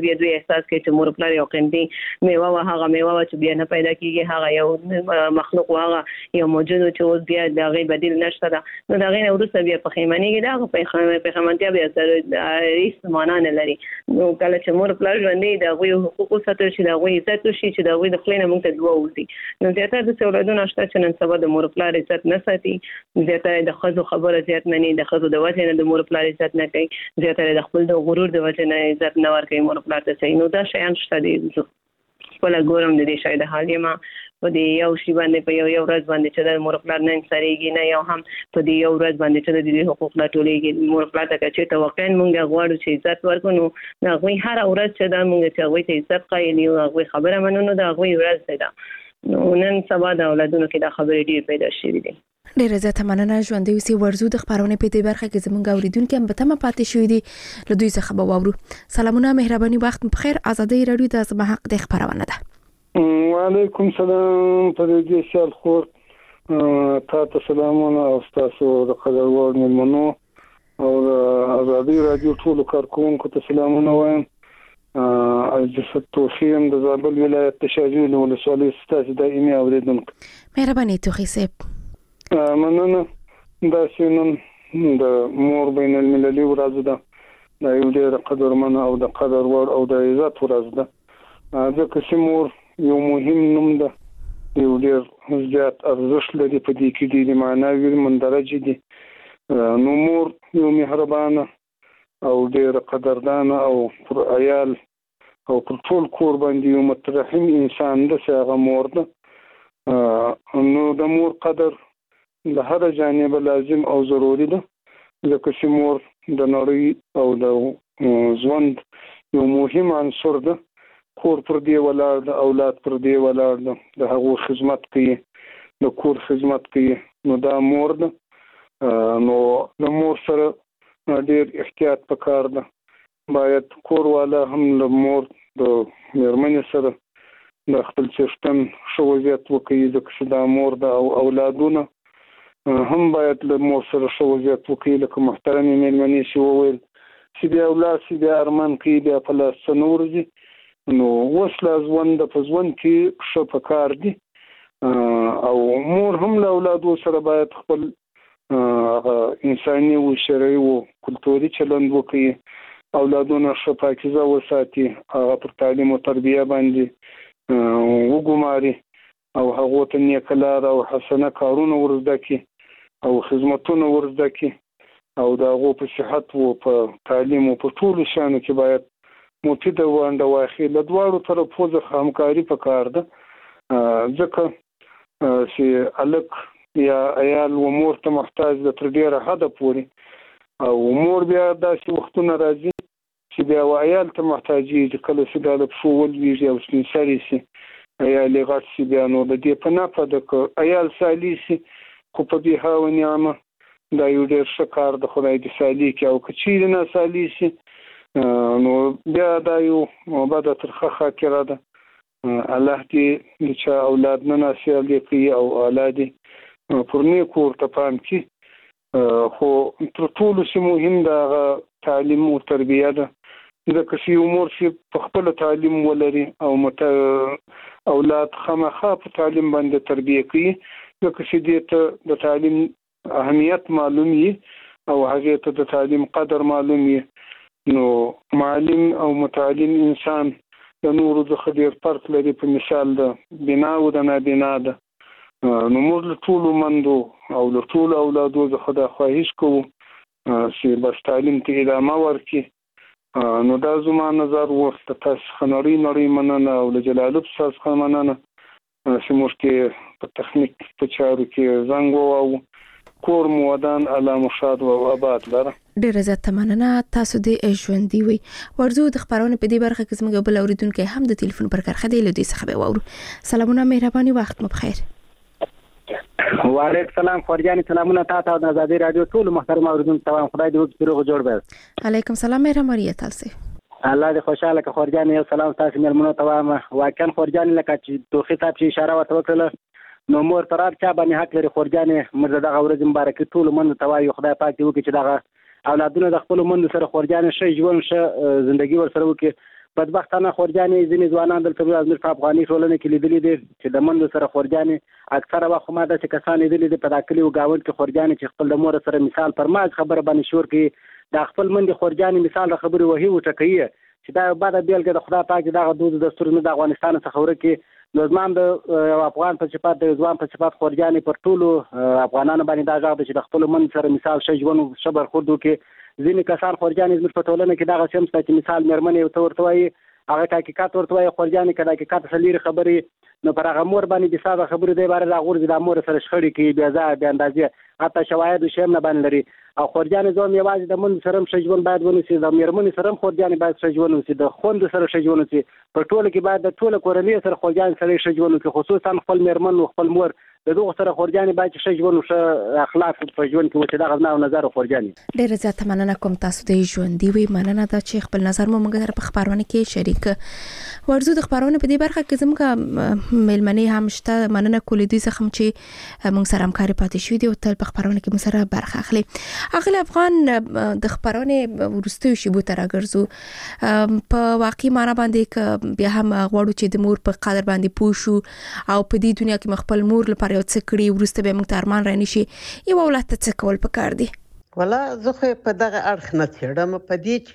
بیا دوی احساس کوي چې مور پلار یو قیمتي میوه او هغه میوه چې بیا نه پیدا کیږي هغه یو مخلوق هغه یو موجود چې اوس بیا د هغه بدیل نشته ده نو دا غي ورسره بیا په خیمانیږي دا په پیغمبرتیا بیا سره هیڅ معنا نه لري نو کله چې مور پلار ژوندې د غوي حقوق ساتل شي د غوي عزت شي چې د غوي د خلینو موږ ته دعا وکړي نو زیاتره د څولادونو شته چې نن سبا د مور پلار عزت نه ساتي زیاتره د خزو خبره زیات نه د خزو د وجه نه د مور پلار عزت نه کوي زیاتره د خپل د غرور د وجه نه عزت نه ورکوي مور پلار ته صحیح نو دا شیان شته دي ولا ګورم د دې شاید حالې ما په دې یو شی باندې په یو یو ورځ باندې چې د مور پلار نه انصاريږي نه یو هم په دې یو ورځ باندې چې د دې حقوق لا ټولېږي مور پلار ته چې توقع مونږ غواړو چې عزت ورکړو نو هغه هر ورځ چې دا مونږ چې هغه ته عزت قایل یو هغه خبره منو نو دا هغه ورځ ده نو نن سبا د اولادونو کې دا خبرې ډېر پیدا شوې دي ډېر زیاته مننه ژوندۍ اوسې ورزو د خبرونه په دې برخه کې زموږ اوریدونکو هم به تمه پاتې شوې دي له دوی څخه به واورو سلامونه مهرباني وخت بخیر ازادي رادیو د زما حق د خبرونه ده وعلیکم سلام په دې سال خور تاسو سلامونه او تاسو د قدرور ملمنو او ازادي رادیو ټول کارکونکو ته سلامونه وایم از توفیم د زابل ولایت تشاجیل ولسوالۍ ستاسو دایمي اوریدونکو مهرباني توخی صاحب مننه دا شنن د مور بین المللي ورځ ده د یو ډېر قدرمن او د قدر ور او د عزت ورځ ده ځکه چې مور یو مهم نوم ده یو ډېر زیات ارزښت لري په دې کې د معنوي مندرجه دي نو مور یو مهربانه او ډېر قدردان او پر عیال او پر ټول کور باندې یو مترحم انسان ده چې هغه مور ده نو د مور قدر د هر جانب لازم او ضروری ده ځکه چې مور د نړۍ او د ژوند یو مهم عنصر ده کور پر دی ولاړ د اولاد پر دی ولاړ ده د هغو خدمت کوي د کور خدمت کوي نو دا مور ده نو د مور سره ډېر احتیاط پکار ده باید کور والا هم له مور د مېرمنې سره د خپل څښتن ښه وضعیت وکړي ځکه چې دا مور ده او اولادونه هم باید له مور سره ښه وضعیت وکړي لکه محترمې مېرمنې چې وویل چې بیا اولاد چې بیا ارمان کوي بیا په لاس څه نه ورځي نو اوس لا ژوند په ژوند کې ښه پکار دي او مور هم له اولادو سره باید خپل انساني او شرعي او کلتوري چلند وکړي اولادونه ښه پاکیزه وساتي هغه پر تعلیم او تربیه باندې وګماري او هغه ته نیک لار او حسنه کارونه ورزده کړي او خدمتونه ورزده کړي او دا هغه په صحت او په تعلیم او په ټولو شانو کې باید مفیده ونده واخلي له دواړو طرفو څخه همکاري پکار ده ځکه چې الک یا عیال و مور ته محتاج ده تر ډیره حده پورې او مور بیا داسې وختونه راځي چې بیا و عیال ته محتاجېږي کله چې دا له پښو ولویږي او سپین سرې شي عیال یې غټ شي بیا نو د دې په نفع ده که عیال سالي شي خو په بها و نعمه دا یو ډېر ښه کار د خدای دې سالي کړي او که چیرې ناسالي شي نو بیا دا یو بده ترخه خاطره ده الله دې د چا اولاد نه ناسالي کوي او اولاد یې پر نیکو ورته پام کړي خو تر ټولو چې مهم د هغه تعلیم او تربیه ده ځکه چې یو مور چې په خپله تعلیم ولري او اولاد خامخا په تعلیم باندې تربیه کوي ځکه چې دې ته د تعلیم اهمیت معلوم وي او هغې ته د تعلیم قدر معلوم وي نو معلم او متعلم انسان د نورو څخه ډېر فرق لري په مثال د بنا او د نابینا ده نو موږ له ټولو مندو او له ټولو اولادو څخه دا خواهش کوو چې بس تعلیم ته ادامه ورکړي نو دا زما نظر و د تاسو څخه نړۍ نړۍ مننه او له جلالب صاحب څخه مننه چې موږ کې په تخنیک په چارو کې زنګ وواهو کور مو ودان الله مو شاد او آباد لره ډېر زیات مننه تاسو دې ژوندۍ وي ورزو د خبرونه په دې برخه کې زموږ بل اوریدونکو هم د ټلیفون پر کرخه دی له دې څخه به واورو سلامونه مهرباني وخت مو بخیر وعلیکم سلام خورجان سلامونه تاسو د آزادي رادیو ټول محترم اوریدونکو ته خدای دې وکړي روغ جوړ به علیکم سلام مهرباني تاسو الله دې خوشاله که خورجان یو سلام تاسو مېرمنو ته وایم واقعا خورجان لکه چې توخي صاحب چې اشاره وکړه نو مور ترار چا باندې حق لري خورجان مرزه دغه ورځ مبارکي ټول منو ته وایي خدای پاک دې وکړي چې دغه اولادونه د خپل منو سره خورجان شه ژوند شه ژوندۍ ور سره وکړي بدبختانه خورجانې ځینې ځوانان دلته زموږ په افغاني ټولنه کې لیدلي دي چې د منډو سره خورجانې اکثره وخت ما داسې کسان لیدلي دي په دا کلي و ګاونډ کې خورجانې چې خپل د مور سره مثال پر ماز خبره باندې شور کوي دا خپل منډې خورجانې مثال د خبرې وهي وټکوي چې دا بعد بېلګه د خدا پاک دغه دود دستور نه د افغانستان څخه ورکې نو زما د افغان په صفات د ځوان په صفات خورجانې پر ټولو افغانانو باندې دا غږ چې د خپل من سره مثال ښه ژوند ښه برخورد وکړي ځینې کسان خورجانې زموږ په ټولنه کې دغه شم چې مثال مېرمنې ورته ورته وایي هغه حقیقت ورته وایي خورجانې که د حقیقت څخه لرې خبرې نو پر هغه مور باندې د ساده خبرې دی باره راغورځي دا مور سره شخړې کوي بې ځایه بې اندازې حتی شواهد و شی هم نه باندې لري او خورجانې زوم یوازې د مندو سره هم ښه ژوند باید ونیسي د مېرمنې سره هم خورجانې باید ښه ژوند ونیسي د خوندو سره ښه ژوند ونیسي په ټوله کې باید د ټوله کورنۍ سره خورجانې سره ښه ژوند وکړي خصوصا خپل مېرمن او خپل مور د دغو سره خورجانې باید ښه ژوند ښه اخلاق په ژوند کې وکړي دغه زما نظر خورجانې ډېره زیاته مننه کوم تاسو د ژوندي وي مننه ده چې خپل نظر مو موږ سره په خبرونه کې شریک ورزو د خبرونه په دې برخه کې زموږ مېلمنې هم شته مننه کولې دوی څخه چې موږ سره همکاري پاتې شوې دي او تل په خبرونه کې موږ سره برخه اخلي اغلی افغان د خبرونه وروستیو شیبو ته راګرځو په واقعي معنا باندې بیا هم غواړو چې د مور په قدر باندې پوه شو او په دې دنیا کې خپل مور لپاره یو څه کړي وروسته به موږ ته ارمان رانشي یو اولاد ته څه کول پکار دي ولا زه خو په دغه اړخ نه څېړم په دې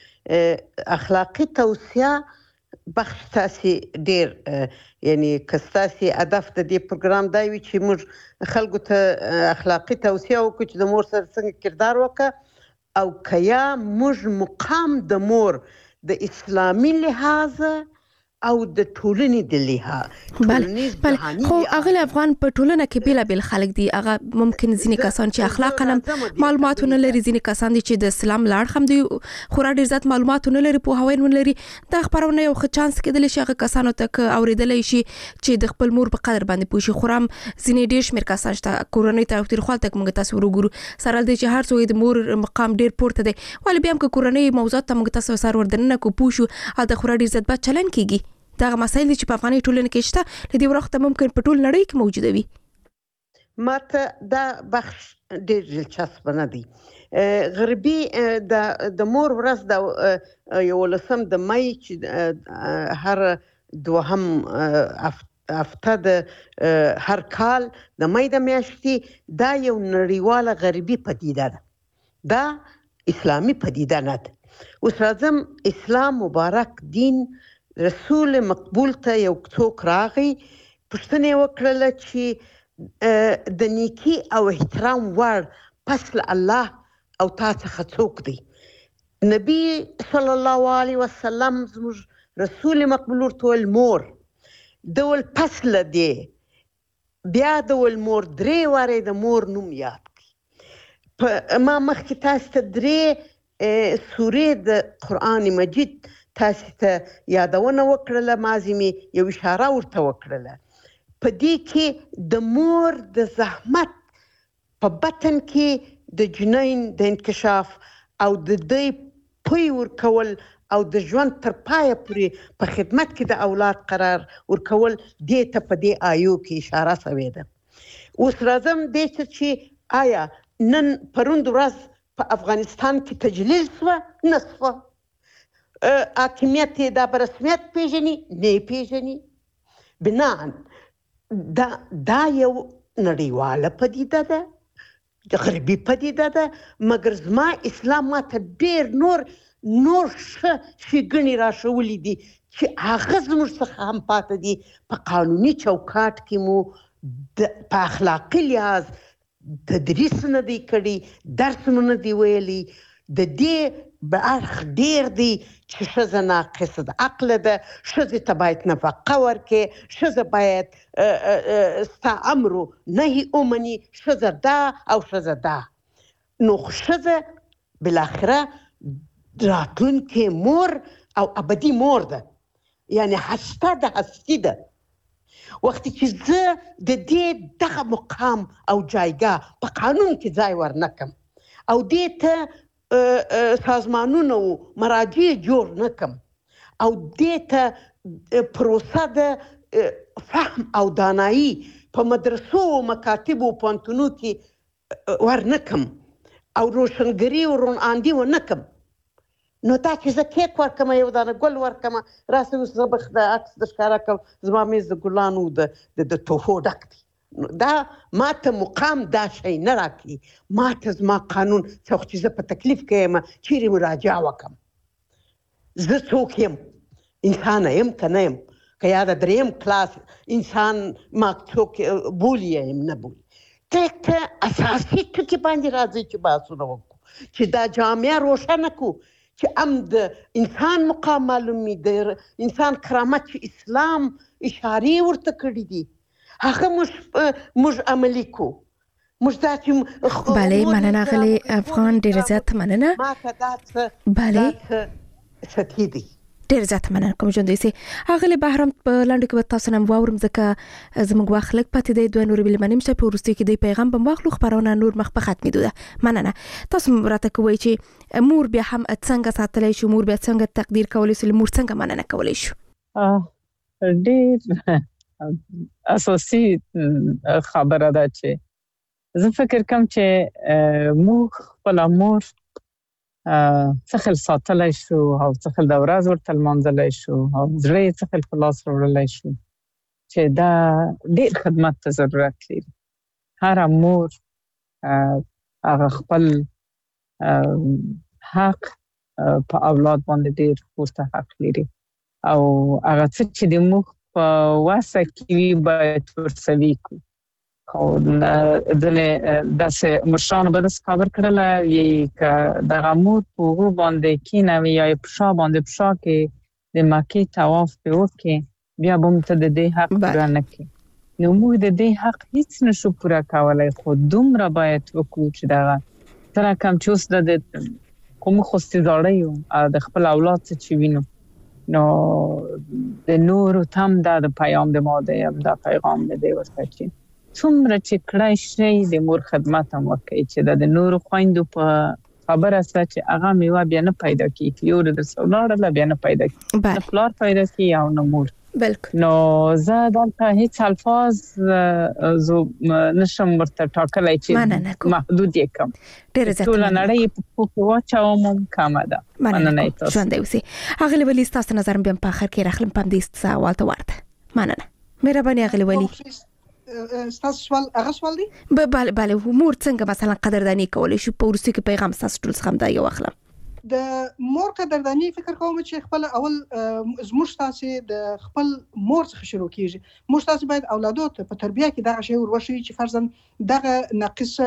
چې اخلاقی توصیه بخش تاسو ډیر یعنی کستاسي هدف د دې پروګرام دی چې موږ خلکو ته اخلاقی توصیه وکړو چې د مور سره څنګه کردار وکړه او کیا موږ مقام د مور د اسلامي لحاظ او د ټولنې د لحاظ بله بله خو اغلی افغان په ټولنه کې بیلا بیل خلک دي هغه ممکن ځینې کسان چې اخلاقا هم معلوماتونه لري ځینې کسان دي چې د اسلام لاړ هم دي خورا ډېر زیات معلوماتونه لري پوهاوی نه لري دا خبرونه یو ښه چانس کېدلی شي هغه کسانو ته که اورېدلی شي چې د خپل مور په قدر باندې پوه شي خو هم ځینې ډېر شمېر کسان شته کورنۍ ته تریخوال ته موږ تاسو وګورو سره دی چې هر څوک د مور مقام ډېر پورته دی ولې بیا هم که کورنۍ موضوعات ته موږ تاسو سره ور دننه کو پوه شو او د خورا ډېر زیات بد چلن کېږي دا مسایل چې په افغاني ټولنه کې شته لدې وخت ممکن په ټول نړۍ کې موجوده وي ماته دا بخش ډېر دلچسپ نه دی غربي د د مور ورځ د یولسم د مای چې هر دوهم هفته د هر کال د مای د میاشتې دا یو نړیواله غربي پدیده ده دا اسلامي پدیده نه ده اوس راځم اسلام مبارک دین رسول مقبول ته یو څوک راغی پوښتنه وکړله چې د نیکی او احترام وړ پس له الله او تا څخه څوک دی نبی صلی الله علیه وسلم زموږ رسول مقبول ورته ویل مور دول پس له دې بیا دول مور درې وارې د مور نوم یاد کړي ما مخکې تاسو ته درې سورې د قرآن مجید تاسو ته یادونه وکړله مازی می یو اشاره ورته وکړله په دې کې د مور د زحمت په بطن کې د جنین د انکشاف او د دې پوی ورکول او د ژوند تر پایه پورې په خدمت کې د اولاد قرار ورکول دې ته په دې آیو کې اشاره شوې ده اوس راځم دې ته چې آیا نن پروند ورځ په افغانستان کې تجلیل شوه نه شوه حاکمیت دا برسمیت پیژني نه پیژني بناء دا دا یو نړیواله پدیده ده د غربي پدیده ده مګر زما اسلام ماته ډېر نور نور ښه ښېګڼې راښولي دي چې هغه زموږ څخه هم پاته دي په قانوني چوکاټ کې مو په اخلاقي لحاظ تدریس نه دی کړی درس مو نه دی ویلی د دې به اړخ ډېر دی چې ښځه ناقصه د عقله ده ښځې ته باید نفقه ورکړې ښځه باید ستا امر و نهي ومني ښځه دا او ښځه دا نو ښځه بالاخره راتلونکې مور او ابدي مور ده یعنی هسته د هستي ده وختي چې زه د دې دغه مقام او جایګاه په قانون کې ځای ورنکم او دې ته سازمانونه و مراجع جوړ نکم او دې ته پروسه د فهم او دانایی په مدرسو و مکاتبو و پوهنتونو کې ورنکم او روشنګري و روناندي و نکم نو دا چې زه کیک ورکم یو دانه ګل ورکم راسه اوس زه به د عکس د ښکاره کوم زما میز د ګلانو د د توفو ډک دی دا ماته مقام دا شی نه راکړي ماته زما قانون څه چې زه په تکلیف کې یم چیرې مراجعه وکم زه څوک یم انسان یم که نه یم که یا د دریم کلاس انسان ما څوک بولي یم نه بولي ته اساسي ټکي باندې راځي چې بحثونه وکړو چې دا جامعه روښانه کړو چې ام د انسان مقام معلومي د انسان کرامت چې اسلام اشارې ورته کړي دي هغه موږ موږ عملي کو موږ دا چې بله مننه غلی افغان ډېر زیات مننه ماته دا څه بله سطحي دي ډېر زیات مننه کوم ژوندوي سي اغلی بهرام په لاندې کې به تاسو نن واورم ځکه زموږ وخت لږ پاتې دی دوه نورې بلې منیم چې په وروستي کې دی پیغام به واخلو خبرونه نور مخ په ختمېدو ده مننه تاسو راته کوئ چې مور بیا هم څنګه ساتلی شو مور بیا څنګه تقدیر کولی شو مور څنګه مننه کولی شو ډېر اساسي خبره ده چې زه فکر کوم چې موږ خپله مور څخل ساتلی شو او څخل د ورځ ورته لمانځلی شو او زړه یې څخل په لاس راوړلی شو چې دا ډېر خدمت ته ضرورت لري هره مور هغه خپل حق په اولاد باندې ډېر پورته حق لري او هغه څه چې د موږ په وسه کې وي باید ورسوي کړو خو ځینې داسې مشرانو به داسې خبر کړله وي که دغه مور په هغو باندې کښېنوي یا یې په شا باندې په شا کې د مکې طواف پرې وکړي بیا به موږ ته د دې حق پوره نه کړي نو موږ د دې حق هیڅ نشو پوره کولی خو دومره باید وکړو چې دغه څه رقم چې اوس د خو موږ خو ستې یو د خپل اولاد څه چې وینو نو د نورو تم دا د پیام د ما دی دا پیغام د دی ورته چې څومره چې کړای شي د مور خدمت هم وکړي چې د نورو خویندو په خبره سره چې هغه میوه بیا نه پیدا کیږي یو د څولاړه بیا نه پیدا کیږي نه پلار پیدا کیږي او نه مور بالکل نو زه دلته هیڅ الفاظ زه نشم ورته ټاکلی چې محدود یې کړم ټوله نړۍ په پښو کې واچوم کمه ده مننه تاسو ژوندی اوسئ اغلې ولي ستاسو نظر بیا په آخر کې راخلم په همدې سوال ته ورته مننه مهرباني اغلې ولي ستاسو سوال هغه سوال دی بله بله مور څنګه مثلا قدردانی کولی شو په وروستي کې پیغام ستاسو ټول څخه همدا یو اخلم د مور قدردانی فکر کوم چې خپل اول زموږ تاسو د خپل مور څخه شروع کیږي موږ تاسو باید اولادو ته په تربیه کې دغه شی وروښیو چې فرضاً دغه ناقصه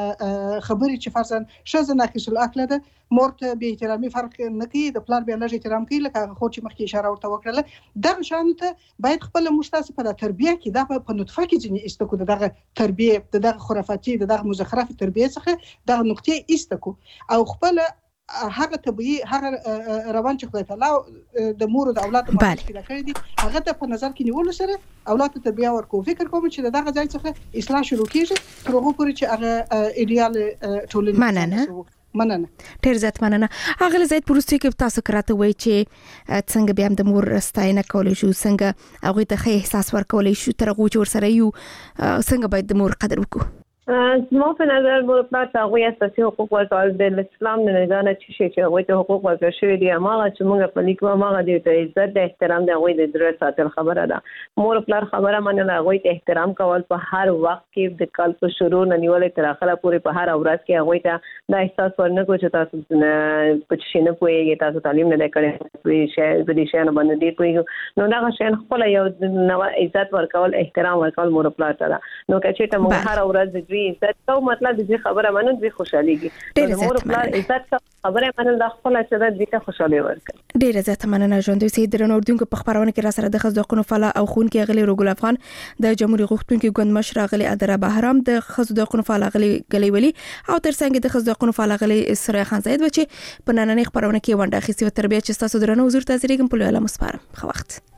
خبرې چې فرضاً ښځه ناقص العقل ده مور ته بې احترامي فرق نه کوي د پلار بیا لږ احترام کوي لکه هغه خو چې مخکې اشاره ورته وکړله دغه شیانو ته باید خپله موږ تاسو په تربیه کې دغه په نطفه کې ځینې ایسته کړو د دغه تربیې د دغه خرافاتي د دغه مزخرفې تربیې څخه دغه نقطې ایسته کړو او خپله هغه طبيعي هغه روان چې خدای تعالی د مور او د اولاد په پیدا کړی دي هغه ته په نظر کې نیول سره اولاد ته تربیه ورکو فکر کوم چې دغه ځای څخه اصلاح شروع کیږي تر هغه پورې چې هغه ایډیال ټولنه مننه مننه ډیر زیات مننه هغه زید پروستي کې تاسو کراته وای چې څنګه بیا د مور ستاینه کولای شو څنګه هغه ته احساس ورکولای شو تر هغه چې ورسره یو څنګه باید د مور قدر وکړو زما په نظر مور پلار ته هغوی اساسي حقوق ورکول د اسلام نه نه چې شي چې هغوی ته حقوق ورکړل شوي دي هماغه چې موږ په لیک هماغه دی ته عزت د احترام د هغوی د زړه ساتل خبره ده مور پلار خبره منل هغوی ته احترام کول په هر وخت کې د کال په شروع نه نیولې تر اخره پورې په هر ورځ کې هغوی ته دا احساس ورنکړو چې تاسو په څه نه پوهیږئ تاسو تعلیم نه کړی په شی په دې شی نه باندې دی پوهیږئ نو دا شی خپل یو نو عزت ورکول احترام ورکول مور پلار ته نو کچې ته موږ هر ورځ د عزت کو مطلب دې خبره منو دې خوشاليږي د مور پلار عزت خبره منل د خپل چې د دې ته خوشالي ورکړي ډیر عزت مننه ژوندوي سي درن اردوونکو په خبرونه کې را سره د خزو قانون فعال او خون کې غلي رګول افغان د جمهوریت غوښتونکو ګوند مشر غلي ادره بهرام د خزو د قانون فعال غلي غلي ولي او تر څنګه د خزو د قانون فعال غلي سره خان زید بچي په نننې خبرونه کې ونده خسي او تربیه چې تاسو درنه حضور ته زیږم په لویه مسپارم خو وخت